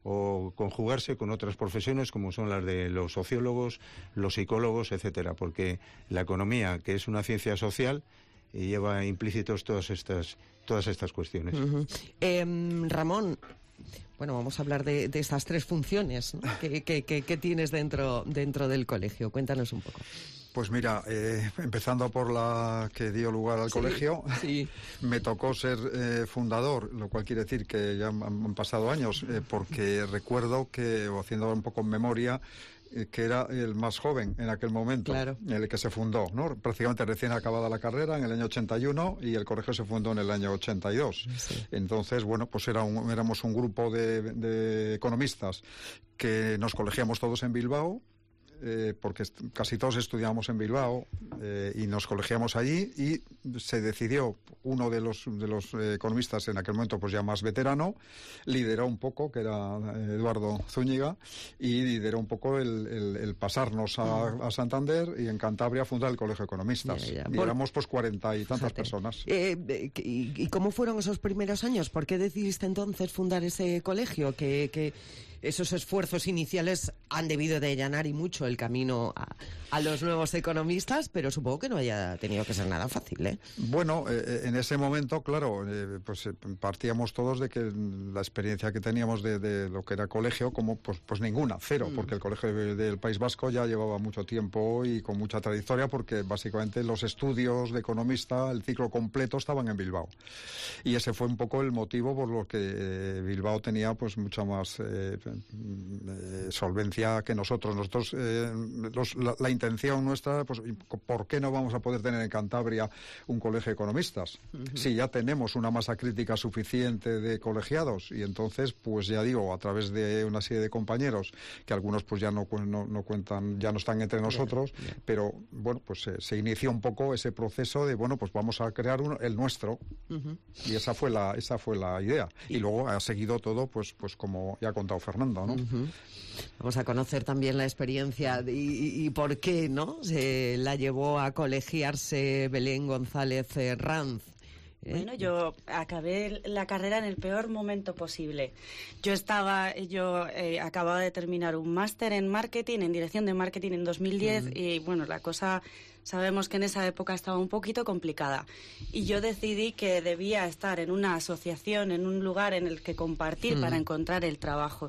o conjugarse con otras profesiones como son las de los sociólogos, los psicólogos, etcétera, porque la economía, que es una ciencia social, y lleva implícitos todas estas todas estas cuestiones. Uh-huh. Eh, Ramón, bueno, vamos a hablar de, de estas tres funciones, ¿no? que, que, que, que tienes dentro dentro del colegio. Cuéntanos un poco. Pues mira, eh, empezando por la que dio lugar al sí, colegio, sí. me tocó ser eh, fundador, lo cual quiere decir que ya han, han pasado años, eh, porque recuerdo que, o haciendo un poco en memoria, que era el más joven en aquel momento, claro. el que se fundó, ¿no? Prácticamente recién acabada la carrera en el año ochenta y uno y el colegio se fundó en el año ochenta y dos. Sí. Entonces, bueno, pues era un, éramos un grupo de, de economistas que nos colegiamos todos en Bilbao, eh, porque casi todos estudiábamos en Bilbao eh, y nos colegiamos allí y se decidió, uno de los, de los eh, economistas en aquel momento pues ya más veterano, lideró un poco, que era Eduardo Zúñiga, y lideró un poco el, el, el pasarnos a, a Santander y en Cantabria fundar el Colegio de Economistas. Ya, ya. Y Por... éramos pues cuarenta y tantas Fíjate. personas. Eh, y, ¿Y cómo fueron esos primeros años? ¿Por qué decidiste entonces fundar ese colegio? Que... que... esos esfuerzos iniciales han debido de allanar y mucho el camino a, a los nuevos economistas, pero supongo que no haya tenido que ser nada fácil, ¿eh? Bueno, eh, en ese momento, claro, eh, pues eh, partíamos todos de que la experiencia que teníamos de, de lo que era colegio, como pues, pues ninguna, cero, mm. porque el colegio de, del País Vasco ya llevaba mucho tiempo y con mucha trayectoria, porque básicamente los estudios de economista, el ciclo completo, estaban en Bilbao. Y ese fue un poco el motivo por lo que eh, Bilbao tenía pues mucha más... Eh, Eh, solvencia que nosotros. Nosotros, eh, los, la, la intención nuestra, pues, ¿por qué no vamos a poder tener en Cantabria un colegio de economistas? Uh-huh. Si ya tenemos una masa crítica suficiente de colegiados, y entonces, pues ya digo, a través de una serie de compañeros, que algunos pues ya no, no, no cuentan, ya no están entre nosotros, bien, bien. Pero bueno, pues eh, se inició un poco ese proceso de, bueno, pues vamos a crear uno, el nuestro, uh-huh. y esa fue la, esa fue la idea. Y luego ha seguido todo, pues, pues como ya ha contado Fernando, ¿no? Uh-huh. Vamos a conocer también la experiencia de, y, y por qué qué, ¿no? Se la llevó a colegiarse Belén González Ranz. ¿Eh? Bueno, yo acabé la carrera en el peor momento posible. Yo estaba, yo eh, acababa de terminar un máster en marketing, en dirección de marketing en dos mil diez, mm. y bueno, la cosa, sabemos que en esa época estaba un poquito complicada. Y yo decidí que debía estar en una asociación, en un lugar en el que compartir mm. para encontrar el trabajo.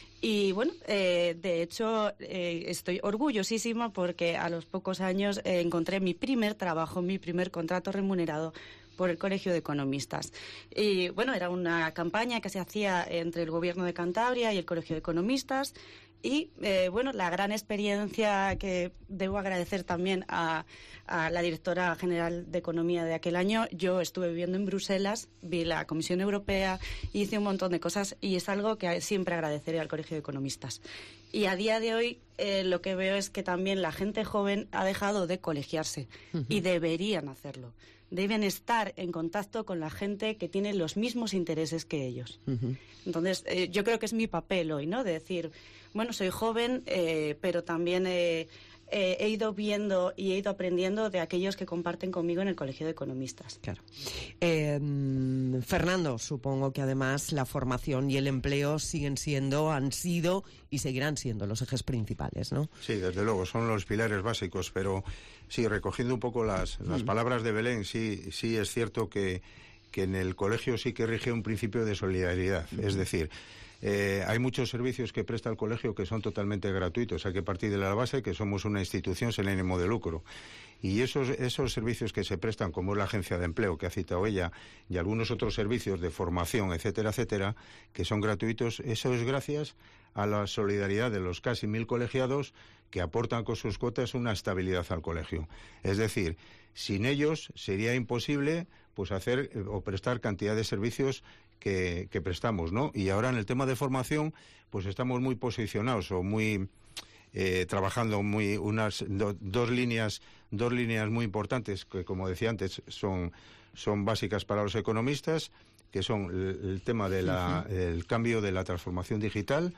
Y bueno, eh, de hecho eh, estoy orgullosísima porque a los pocos años eh, encontré mi primer trabajo, mi primer contrato remunerado por el Colegio de Economistas. Y bueno, era una campaña que se hacía entre el Gobierno de Cantabria y el Colegio de Economistas. Y eh, bueno, la gran experiencia que debo agradecer también a, a la directora general de Economía de aquel año. Yo estuve viviendo en Bruselas, vi la Comisión Europea, hice un montón de cosas y es algo que siempre agradeceré al Colegio de Economistas. Y a día de hoy eh, lo que veo es que también la gente joven ha dejado de colegiarse uh-huh. y deberían hacerlo. Deben estar en contacto con la gente que tiene los mismos intereses que ellos. Uh-huh. Entonces, eh, yo creo que es mi papel hoy, ¿no? De decir, bueno, soy joven, eh, pero también eh, eh, he ido viendo y he ido aprendiendo de aquellos que comparten conmigo en el Colegio de Economistas. Claro. Eh, Fernando, supongo que además la formación y el empleo siguen siendo, han sido y seguirán siendo los ejes principales, ¿no? Sí, desde luego, son los pilares básicos, pero sí, recogiendo un poco las, las mm. palabras de Belén, sí, sí es cierto que, que en el colegio sí que rige un principio de solidaridad, mm. es decir, Eh, hay muchos servicios que presta el colegio que son totalmente gratuitos. Hay que partir de la base que somos una institución sin ánimo de lucro. Y esos, esos servicios que se prestan, como es la agencia de empleo que ha citado ella, y algunos otros servicios de formación, etcétera, etcétera, que son gratuitos, eso es gracias a la solidaridad de los casi mil colegiados que aportan con sus cuotas una estabilidad al colegio. Es decir, sin ellos sería imposible pues hacer eh, o prestar cantidad de servicios que, que prestamos, ¿no? Y ahora en el tema de formación, pues estamos muy posicionados o muy eh, trabajando muy unas do, dos líneas dos líneas muy importantes que, como decía antes, son son básicas para los economistas, que son el, el tema de la uh-huh. el cambio de la transformación digital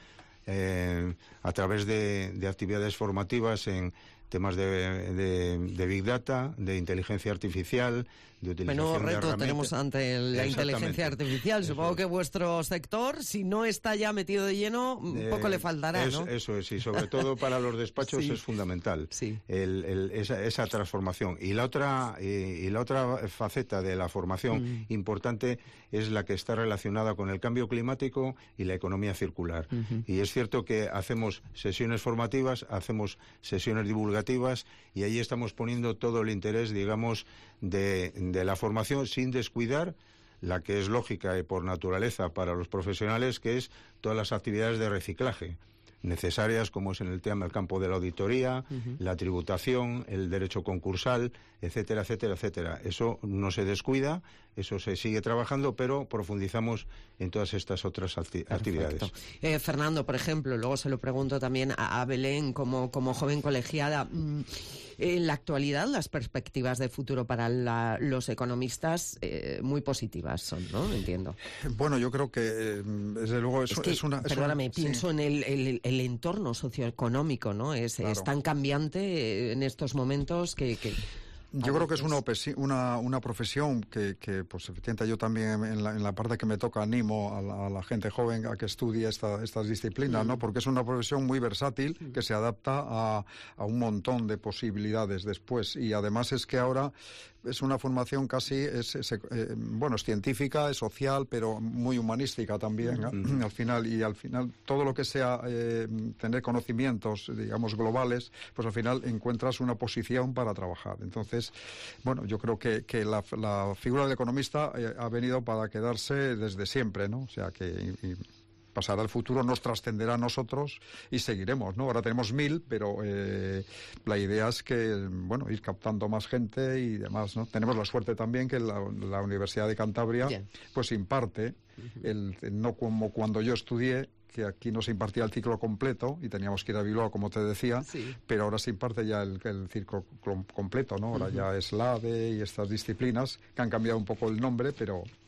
eh, a través de, de actividades formativas en temas de, de, de Big Data, de inteligencia artificial, de utilización Menudo de reto herramientas. tenemos ante la inteligencia artificial. Eso Supongo es. que vuestro sector, si no está ya metido de lleno, un poco eh, le faltará, es, ¿no? Eso es, y sobre todo para los despachos sí. es fundamental sí. el, el, esa, esa transformación. Y la otra y, y la otra faceta de la formación mm. importante es la que está relacionada con el cambio climático y la economía circular. Uh-huh. Y es cierto que hacemos sesiones formativas, hacemos sesiones divulgativas y ahí estamos poniendo todo el interés, digamos, de, de la formación sin descuidar la que es lógica y por naturaleza para los profesionales, que es todas las actividades de reciclaje necesarias, como es en el tema del campo de la auditoría, uh-huh. la tributación, el derecho concursal, etcétera, etcétera, etcétera. Eso no se descuida, eso se sigue trabajando, pero profundizamos en todas estas otras acti- actividades. Eh, Fernando, por ejemplo, luego se lo pregunto también a, a Belén, como, como joven colegiada. Mm, en la actualidad, las perspectivas de futuro para la, los economistas eh, muy positivas son, ¿no? Entiendo. Bueno, yo creo que, desde luego, es, es, que, es una... Es perdóname, una, pienso sí. en el, el, el entorno socioeconómico, ¿no? Es, claro. es tan cambiante en estos momentos que... que Yo creo que es una, una, una profesión que, que, pues efectivamente, yo también en la, en la parte que me toca animo a la, a la gente joven a que estudie esta, estas disciplinas, mm. ¿no? Porque es una profesión muy versátil mm. que se adapta a, a un montón de posibilidades después. Y además es que ahora es una formación casi, es, es, eh, bueno, es científica, es social, pero muy humanística también, ¿no? Mm. al final. Y al final todo lo que sea eh, tener conocimientos, digamos, globales, pues al final encuentras una posición para trabajar. Entonces, bueno, yo creo que, que la, la figura del economista eh, ha venido para quedarse desde siempre, ¿no? O sea, que y, y pasará al futuro, nos trascenderá a nosotros y seguiremos, ¿no? Ahora tenemos mil, pero eh, la idea es que, bueno, ir captando más gente y demás, ¿no? Tenemos la suerte también que la, la Universidad de Cantabria, yeah. pues imparte, uh-huh. el, el, no como cuando yo estudié, que aquí no se impartía el ciclo completo y teníamos que ir a Bilbao, como te decía, sí. pero ahora se imparte ya el, el ciclo completo, ¿no? Ahora uh-huh. ya es LADE y estas disciplinas que han cambiado un poco el nombre, pero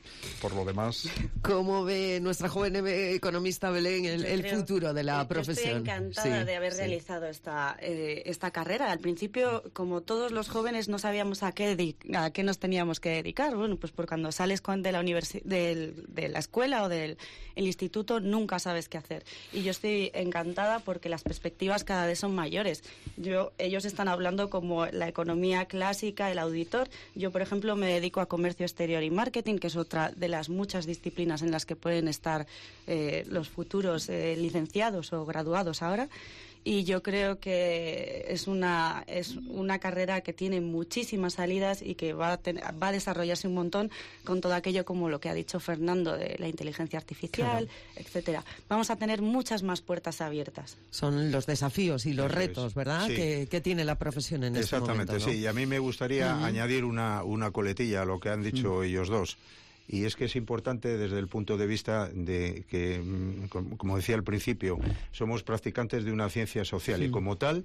Por lo demás... ¿Cómo ve nuestra joven economista Belén el, el creo, futuro de la yo profesión? Estoy encantada sí, de haber sí. realizado esta, eh, esta carrera. Al principio, como todos los jóvenes, no sabíamos a qué, a qué nos teníamos que dedicar. Bueno, pues por cuando sales con, de, la universi- del, de la escuela o del el instituto, nunca sabes qué hacer. Y yo estoy encantada porque las perspectivas cada vez son mayores. Yo, ellos están hablando como la economía clásica, el auditor. Yo, por ejemplo, me dedico a comercio exterior y marketing, que es otra de las muchas disciplinas en las que pueden estar eh, los futuros eh, licenciados o graduados ahora. Y yo creo que es una es una carrera que tiene muchísimas salidas y que va a, ten, va a desarrollarse un montón con todo aquello como lo que ha dicho Fernando de la inteligencia artificial, claro, etcétera. Vamos a tener muchas más puertas abiertas. Son los desafíos y los Eso retos, es. ¿verdad? Sí. Que, que tiene la profesión en este momento. Exactamente, sí. Y a mí me gustaría uh-huh. añadir una, una coletilla a lo que han dicho uh-huh. ellos dos. Y es que es importante desde el punto de vista de que, como decía al principio, somos practicantes de una ciencia social sí. y como tal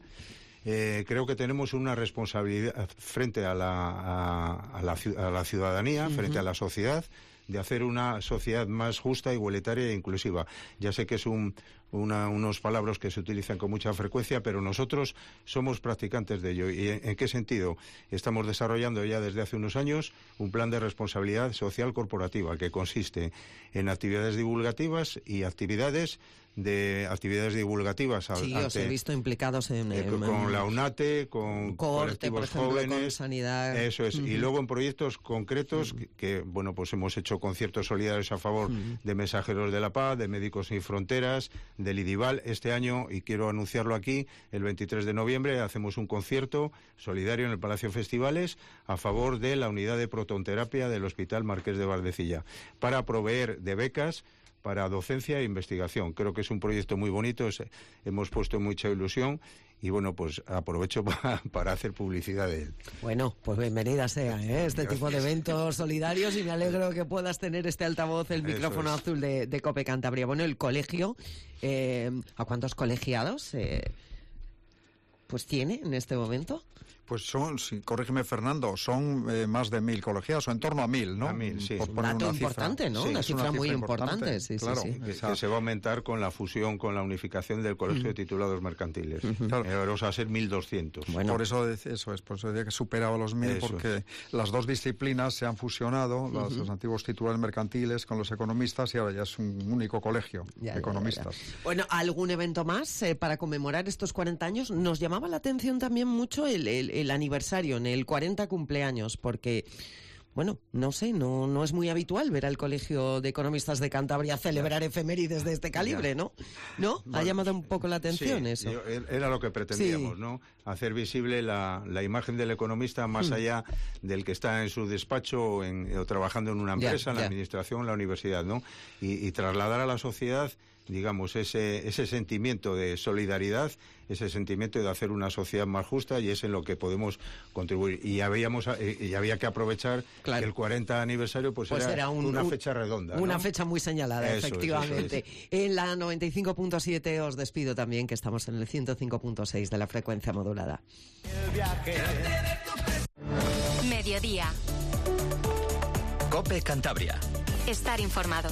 eh, creo que tenemos una responsabilidad frente a la, a, a la, a la ciudadanía, uh-huh. frente a la sociedad, de hacer una sociedad más justa, igualitaria e inclusiva. Ya sé que es un, una, unos palabras que se utilizan con mucha frecuencia, pero nosotros somos practicantes de ello. ¿Y en, en qué sentido? Estamos desarrollando ya desde hace unos años un plan de responsabilidad social corporativa que consiste en actividades divulgativas y actividades de actividades divulgativas al, sí, ante, os he visto implicados en, eh, en con la UNATE, con corte, colectivos por ejemplo, jóvenes, con sanidad. Eso es, uh-huh. y luego en proyectos concretos uh-huh. que, que, bueno, pues hemos hecho conciertos solidarios a favor uh-huh. de Mensajeros de la Paz, de Médicos Sin Fronteras, del IDIVAL. Este año, y quiero anunciarlo aquí, el veintitrés de noviembre hacemos un concierto solidario en el Palacio Festivales a favor de la unidad de protonterapia del Hospital Marqués de Valdecilla, para proveer de becas para docencia e investigación. Creo que es un proyecto muy bonito, es, hemos puesto mucha ilusión y bueno, pues aprovecho pa, para hacer publicidad de él. Bueno, pues bienvenida sea ¿eh? este tipo de eventos solidarios y me alegro que puedas tener este altavoz, el micrófono azul de, de COPE Cantabria. Bueno, el colegio, eh, ¿a cuántos colegiados eh, pues tiene en este momento? Pues son, sí, corrígeme Fernando, son eh, más de mil colegiados, o en torno a mil, ¿no? A mil, sí. Por poner un dato una importante, cifra. ¿no? Sí, una cifra una muy cifra importante, importante. Sí, claro, sí, sí. Que, que se va a aumentar con la fusión, con la unificación del Colegio uh-huh. de Titulados Mercantiles. Uh-huh. Claro. Eh, ahora vamos a ser mil doscientos. Bueno. Por eso, eso es, por eso decía que superaba los mil, eso porque es. Las dos disciplinas se han fusionado, uh-huh. los, los antiguos titulares mercantiles con los economistas, y ahora ya es un único colegio ya, de economistas. Ya, ya. Bueno, ¿algún evento más eh, para conmemorar estos cuarenta años? Nos llamaba la atención también mucho el, el, el aniversario, en el cuarenta cumpleaños, porque, bueno, no sé, no, no es muy habitual ver al Colegio de Economistas de Cantabria celebrar efemérides de este calibre, ¿no? ¿No? Bueno, ha llamado un poco la atención sí, eso. Yo, era lo que pretendíamos, sí. ¿no? Hacer visible la, la imagen del economista más mm. allá del que está en su despacho o, en, o trabajando en una empresa, ya, en la ya. administración, en la universidad, ¿no? Y, y trasladar a la sociedad, digamos, ese, ese sentimiento de solidaridad, ese sentimiento de hacer una sociedad más justa, y es en lo que podemos contribuir. Y habíamos y había que aprovechar claro. que el cuarenta aniversario pues, pues era, era un, una fecha redonda. Una ¿no? fecha muy señalada, eso efectivamente. Es, es. En la noventa y cinco punto siete os despido también, que estamos en el ciento cinco punto seis de la frecuencia modulada. Mediodía. COPE Cantabria. Estar informado.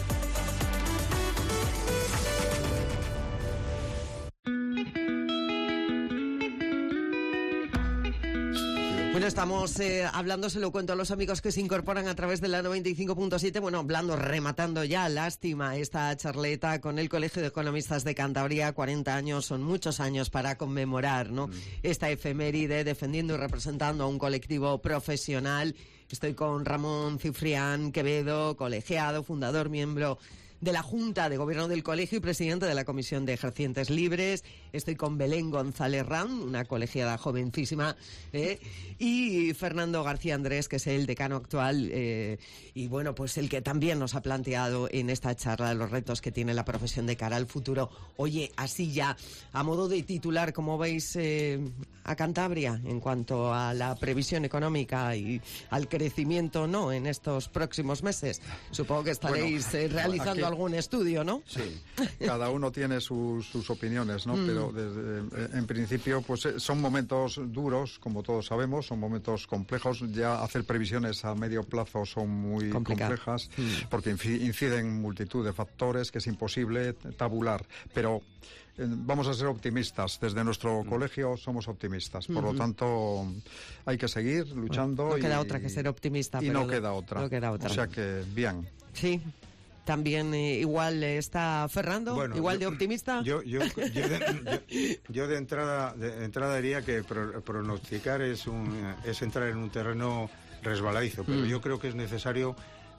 Bueno, estamos eh, hablando, se lo cuento a los amigos que se incorporan a través de la noventa y cinco punto siete, bueno, hablando, rematando ya, lástima, esta charleta con el Colegio de Economistas de Cantabria. cuarenta años, son muchos años para conmemorar, ¿no? Mm. Esta efeméride, defendiendo y representando a un colectivo profesional. Estoy con Ramón Cifrián Quevedo, colegiado, fundador, miembro de la Junta de Gobierno del Colegio y presidente de la Comisión de Ejercientes Libres. Estoy con Belén González Ram, una colegiada jovencísima, ¿eh? y Fernando García Andrés, que es el decano actual, eh, y bueno, pues el que también nos ha planteado en esta charla los retos que tiene la profesión de cara al futuro. Oye, así ya, a modo de titular, como veis, eh, a Cantabria en cuanto a la previsión económica y al crecimiento, ¿no?, en estos próximos meses? Supongo que estaréis bueno, eh, realizando aquí, algún estudio, ¿no? Sí, cada uno tiene sus, sus opiniones, ¿no? Mm. Pero desde, en principio, pues son momentos duros, como todos sabemos, son momentos complejos. Ya hacer previsiones a medio plazo son muy Complicado. complejas, mm. porque inciden multitud de factores que es imposible tabular. Pero vamos a ser optimistas. Desde nuestro colegio somos optimistas. Por uh-huh. lo tanto, hay que seguir luchando. No, no queda y, otra que ser optimista. Y pero no queda otra. No queda otra. O sea que, bien. Sí. También eh, igual está Fernando, bueno, igual yo, de optimista. Yo, yo, yo, de, yo, yo de entrada de entrada diría que pro, pronosticar es, un, es entrar en un terreno resbaladizo, pero mm. yo creo que es necesario,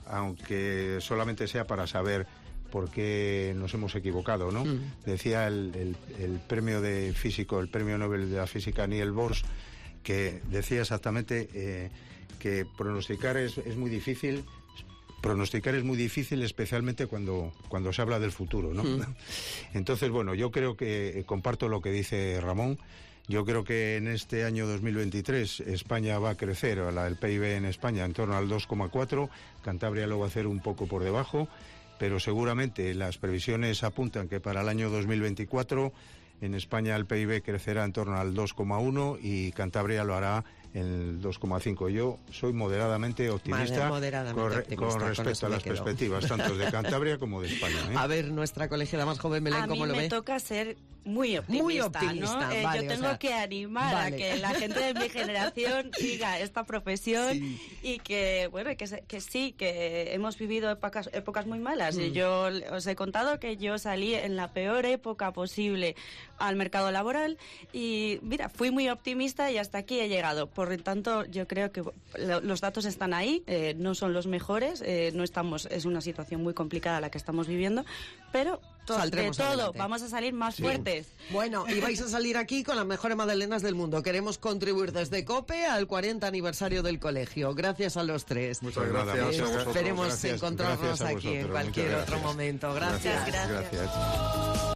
aunque solamente sea para saber por qué nos hemos equivocado, ¿no? Mm. Decía el, el, el premio de físico, el premio Nobel de la física Niels Bohr, que decía exactamente eh, que pronosticar es, es muy difícil. Pronosticar es muy difícil, especialmente cuando, cuando se habla del futuro, ¿no? Mm. Entonces, bueno, yo creo que eh, comparto lo que dice Ramón. Yo creo que en este año dos mil veintitrés España va a crecer, la, el P I B en España en torno al dos coma cuatro, Cantabria lo va a hacer un poco por debajo, pero seguramente las previsiones apuntan que para el año dos mil veinticuatro en España el P I B crecerá en torno al dos coma uno y Cantabria lo hará en el dos coma cinco. Yo soy moderadamente optimista, moderadamente con, optimista, con respecto con a las perspectivas, tanto de Cantabria como de España, ¿eh? A ver, nuestra colegiada más joven, Belén, ¿cómo lo ve? A mí me toca ser muy optimista, muy optimista, ¿no? Eh, vale, yo tengo o sea, que animar vale. a que la gente de mi generación siga esta profesión sí. y que, bueno, que, que sí, que hemos vivido épocas, épocas muy malas. Mm. Y yo os he contado que yo salí en la peor época posible al mercado laboral y, mira, fui muy optimista y hasta aquí he llegado. Por tanto, yo creo que los datos están ahí, eh, no son los mejores, eh, no estamos, es una situación muy complicada la que estamos viviendo, pero to- de todo adelante. Vamos a salir más sí. fuertes. Bueno, y vais a salir aquí con las mejores magdalenas del mundo. Queremos contribuir desde COPE al cuarenta aniversario del colegio. Gracias a los tres. Muchas gracias. Eh, gracias esperemos gracias, encontrarnos gracias aquí en cualquier otro momento. Gracias. Gracias. gracias.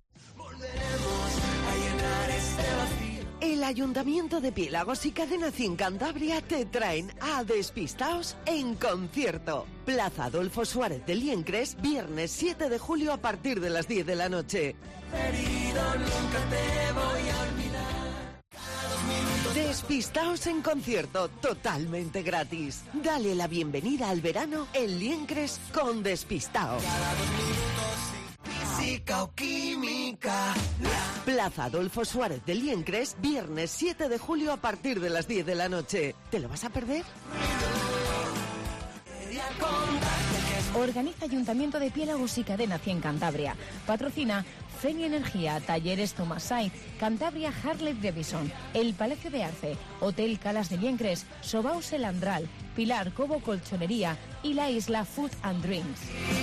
El Ayuntamiento de Piélagos y Cadena cien Cantabria te traen a Despistaos en concierto. Plaza Adolfo Suárez de Liencres, viernes siete de julio a partir de las diez de la noche. Querido, nunca te voy a olvidar. Despistaos en concierto, totalmente gratis. Dale la bienvenida al verano en Liencres con Despistaos. Física o química. Plaza Adolfo Suárez de Liencres, viernes siete de julio a partir de las diez de la noche. ¿Te lo vas a perder? Organiza Ayuntamiento de Piélagos y Cadena cien Cantabria. Patrocina Feni Energía, Talleres Thomas Sainz, Cantabria Harley Davidson, El Palacio de Arce, Hotel Calas de Liencres, Sobaus El Andral, Pilar Cobo Colchonería y La Isla Food and Drinks.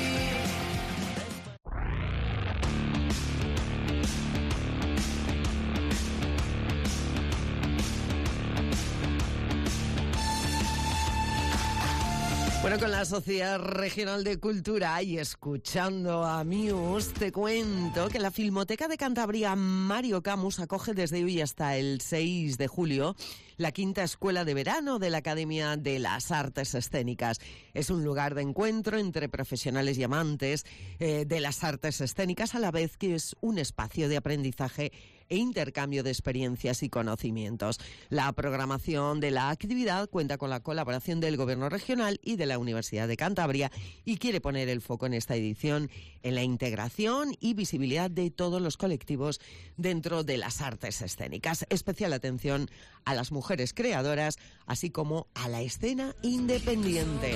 Bueno, con la Sociedad Regional de Cultura y escuchando a Muse, te cuento que la Filmoteca de Cantabria Mario Camus acoge desde hoy hasta el seis de julio la quinta escuela de verano de la Academia de las Artes Escénicas. Es un lugar de encuentro entre profesionales y amantes eh, de las artes escénicas, a la vez que es un espacio de aprendizaje e intercambio de experiencias y conocimientos. La programación de la actividad cuenta con la colaboración del Gobierno regional y de la Universidad de Cantabria y quiere poner el foco en esta edición en la integración y visibilidad de todos los colectivos dentro de las artes escénicas. Especial atención a las mujeres creadoras, así como a la escena independiente.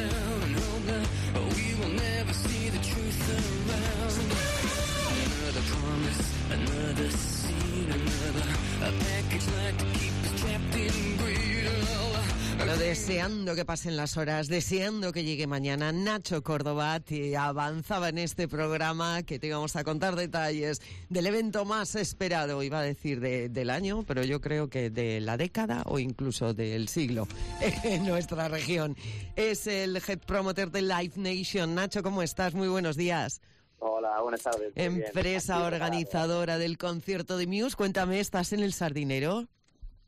Bueno, deseando que pasen las horas, deseando que llegue mañana, Nacho Córdoba te avanzaba en este programa que te íbamos a contar detalles del evento más esperado, iba a decir de, del año, pero yo creo que de la década o incluso del siglo en nuestra región. Es el Head Promoter de Live Nation. Nacho, ¿cómo estás? Muy buenos días. Hola, buenas tardes. Empresa organizadora del concierto de Muse. Cuéntame, ¿estás en el Sardinero?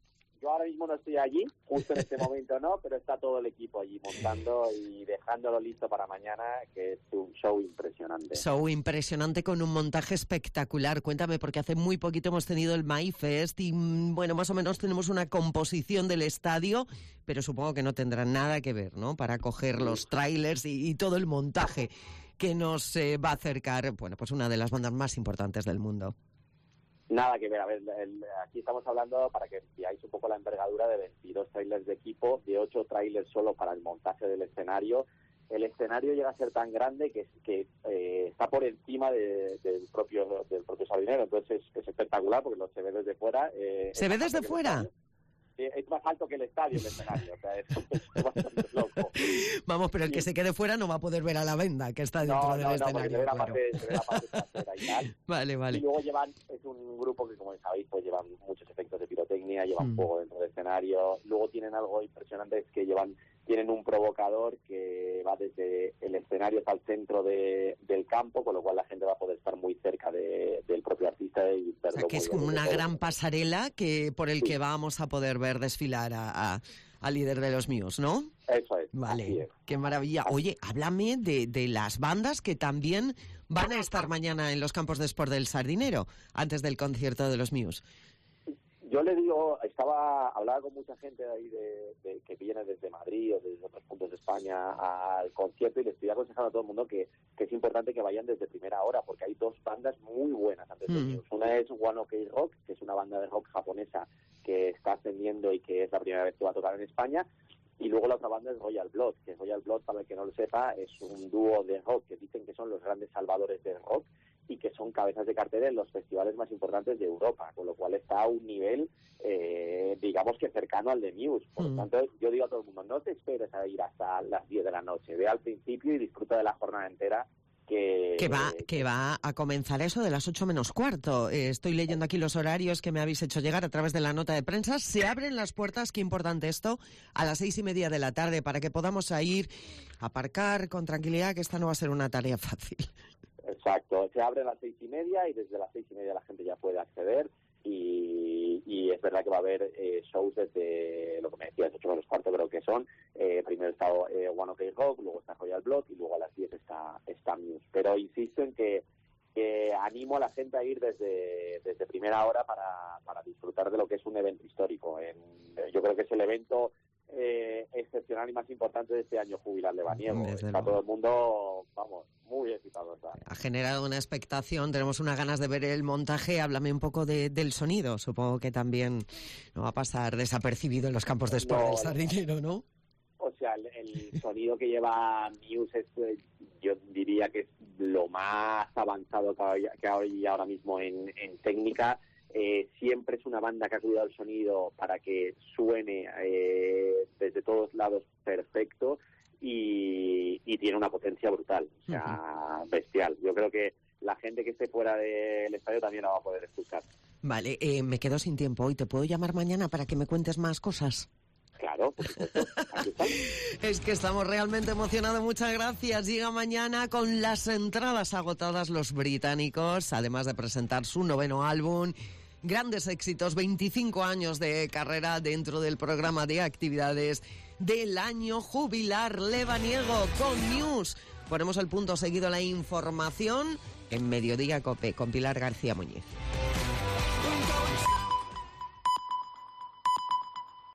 yo ahora mismo no estoy allí, justo en este momento no, pero está todo el equipo allí montando y dejándolo listo para mañana, que es un show impresionante. Show impresionante con un montaje espectacular. Cuéntame, porque hace muy poquito hemos tenido el MyFest y, bueno, más o menos tenemos una composición del estadio, pero supongo que no tendrá nada que ver, ¿no? Para coger los trailers y, y todo el montaje que nos eh, va a acercar, bueno, pues una de las bandas más importantes del mundo. Nada que ver, a ver, el, aquí estamos hablando, para que veáis un poco la envergadura, de veintidós trailers de equipo, de ocho trailers solo para el montaje del escenario. El escenario llega a ser tan grande que, que eh, está por encima de, del propio del propio Sardinero, entonces es, es espectacular porque lo se ve desde fuera. Eh, ¿Se ve desde fuera? Es más alto que el estadio, el escenario, o sea, es, es bastante loco. Vamos, pero el que se quede fuera no va a poder ver a la venda que está dentro no, del no, escenario. No, no, la parte, se ve la parte trasera y tal. Vale, vale. Y luego llevan, es un grupo que, como sabéis, pues llevan muchos efectos de pirotecnia, llevan Mm. fuego dentro del escenario. Luego tienen algo impresionante, es que llevan tienen un provocador que va desde el escenario hasta el centro de, del campo, con lo cual la gente va a poder estar muy cerca de, del propio artista y verlo. O sea, que es como una gran pasarela que por el sí. que vamos a poder ver desfilar a, a, al líder de los míos, ¿no? Eso es. Vale, es. Qué maravilla. Oye, háblame de, de las bandas que también van a estar mañana en los campos de Sport del Sardinero, antes del concierto de los Muse. Yo le digo, estaba hablaba con mucha gente de ahí de, de, que viene desde Madrid o desde otros puntos de España al concierto, y les estoy aconsejando a todo el mundo que, que es importante que vayan desde primera hora, porque hay dos bandas muy buenas antes de ellos. Mm. Una es One Ok Rock, que es una banda de rock japonesa que está ascendiendo y que es la primera vez que va a tocar en España. Y luego la otra banda es Royal Blood, que Royal Blood, para el que no lo sepa, es un dúo de rock que dicen que son los grandes salvadores del rock y que son cabezas de cartel en los festivales más importantes de Europa, con lo cual está a un nivel, eh, digamos que cercano al de Muse. Por lo tanto, yo digo a todo el mundo, no te esperes a ir hasta las diez de la noche, ve al principio y disfruta de la jornada entera. Que, que va que va a comenzar eso de las ocho menos cuarto. Eh, estoy leyendo aquí los horarios que me habéis hecho llegar a través de la nota de prensa. Se abren las puertas, qué importante esto, a las seis y media de la tarde, para que podamos ir a aparcar con tranquilidad, que esta no va a ser una tarea fácil. Exacto, se abre a las seis y media y desde las seis y media la gente ya puede acceder. Y, y es verdad que va a haber eh, shows desde lo que me decías, ocho menos cuarto creo que son. Eh, primero está eh, One Ok Rock, luego está Royal Blood y luego a las diez está, está Muse. Pero insisto en que, que animo a la gente a ir desde, desde primera hora para, para disfrutar de lo que es un evento histórico. En, yo creo que es el evento eh, excepcional y más importante de este año jubilar de Lebaniego. Está todo el mundo, vamos, muy excitado. ¿Sabes? Ha generado una expectación, tenemos unas ganas de ver el montaje. Háblame un poco de, del sonido. Supongo que también no va a pasar desapercibido en los campos de Sport no, del Sardinero, ¿no? O sea, el, el sonido que lleva Muse es, yo diría que es lo más avanzado que hay, que hay ahora mismo en, en técnica. Eh, siempre es una banda que ha cuidado el sonido para que suene eh, desde todos lados perfecto y, y tiene una potencia brutal, o sea, uh-huh. bestial. Yo creo que la gente que esté fuera del estadio también la va a poder escuchar. Vale, eh, me quedo sin tiempo hoy. ¿Te puedo llamar mañana para que me cuentes más cosas? Claro, por supuesto. Aquí está. Es que estamos realmente emocionados. Muchas gracias. Llega mañana con las entradas agotadas los británicos, además de presentar su noveno álbum. Grandes éxitos, veinticinco años de carrera dentro del programa de actividades del año jubilar lebaniego con Muse. Ponemos el punto seguido a la información en Mediodía Cope con Pilar García Muñiz.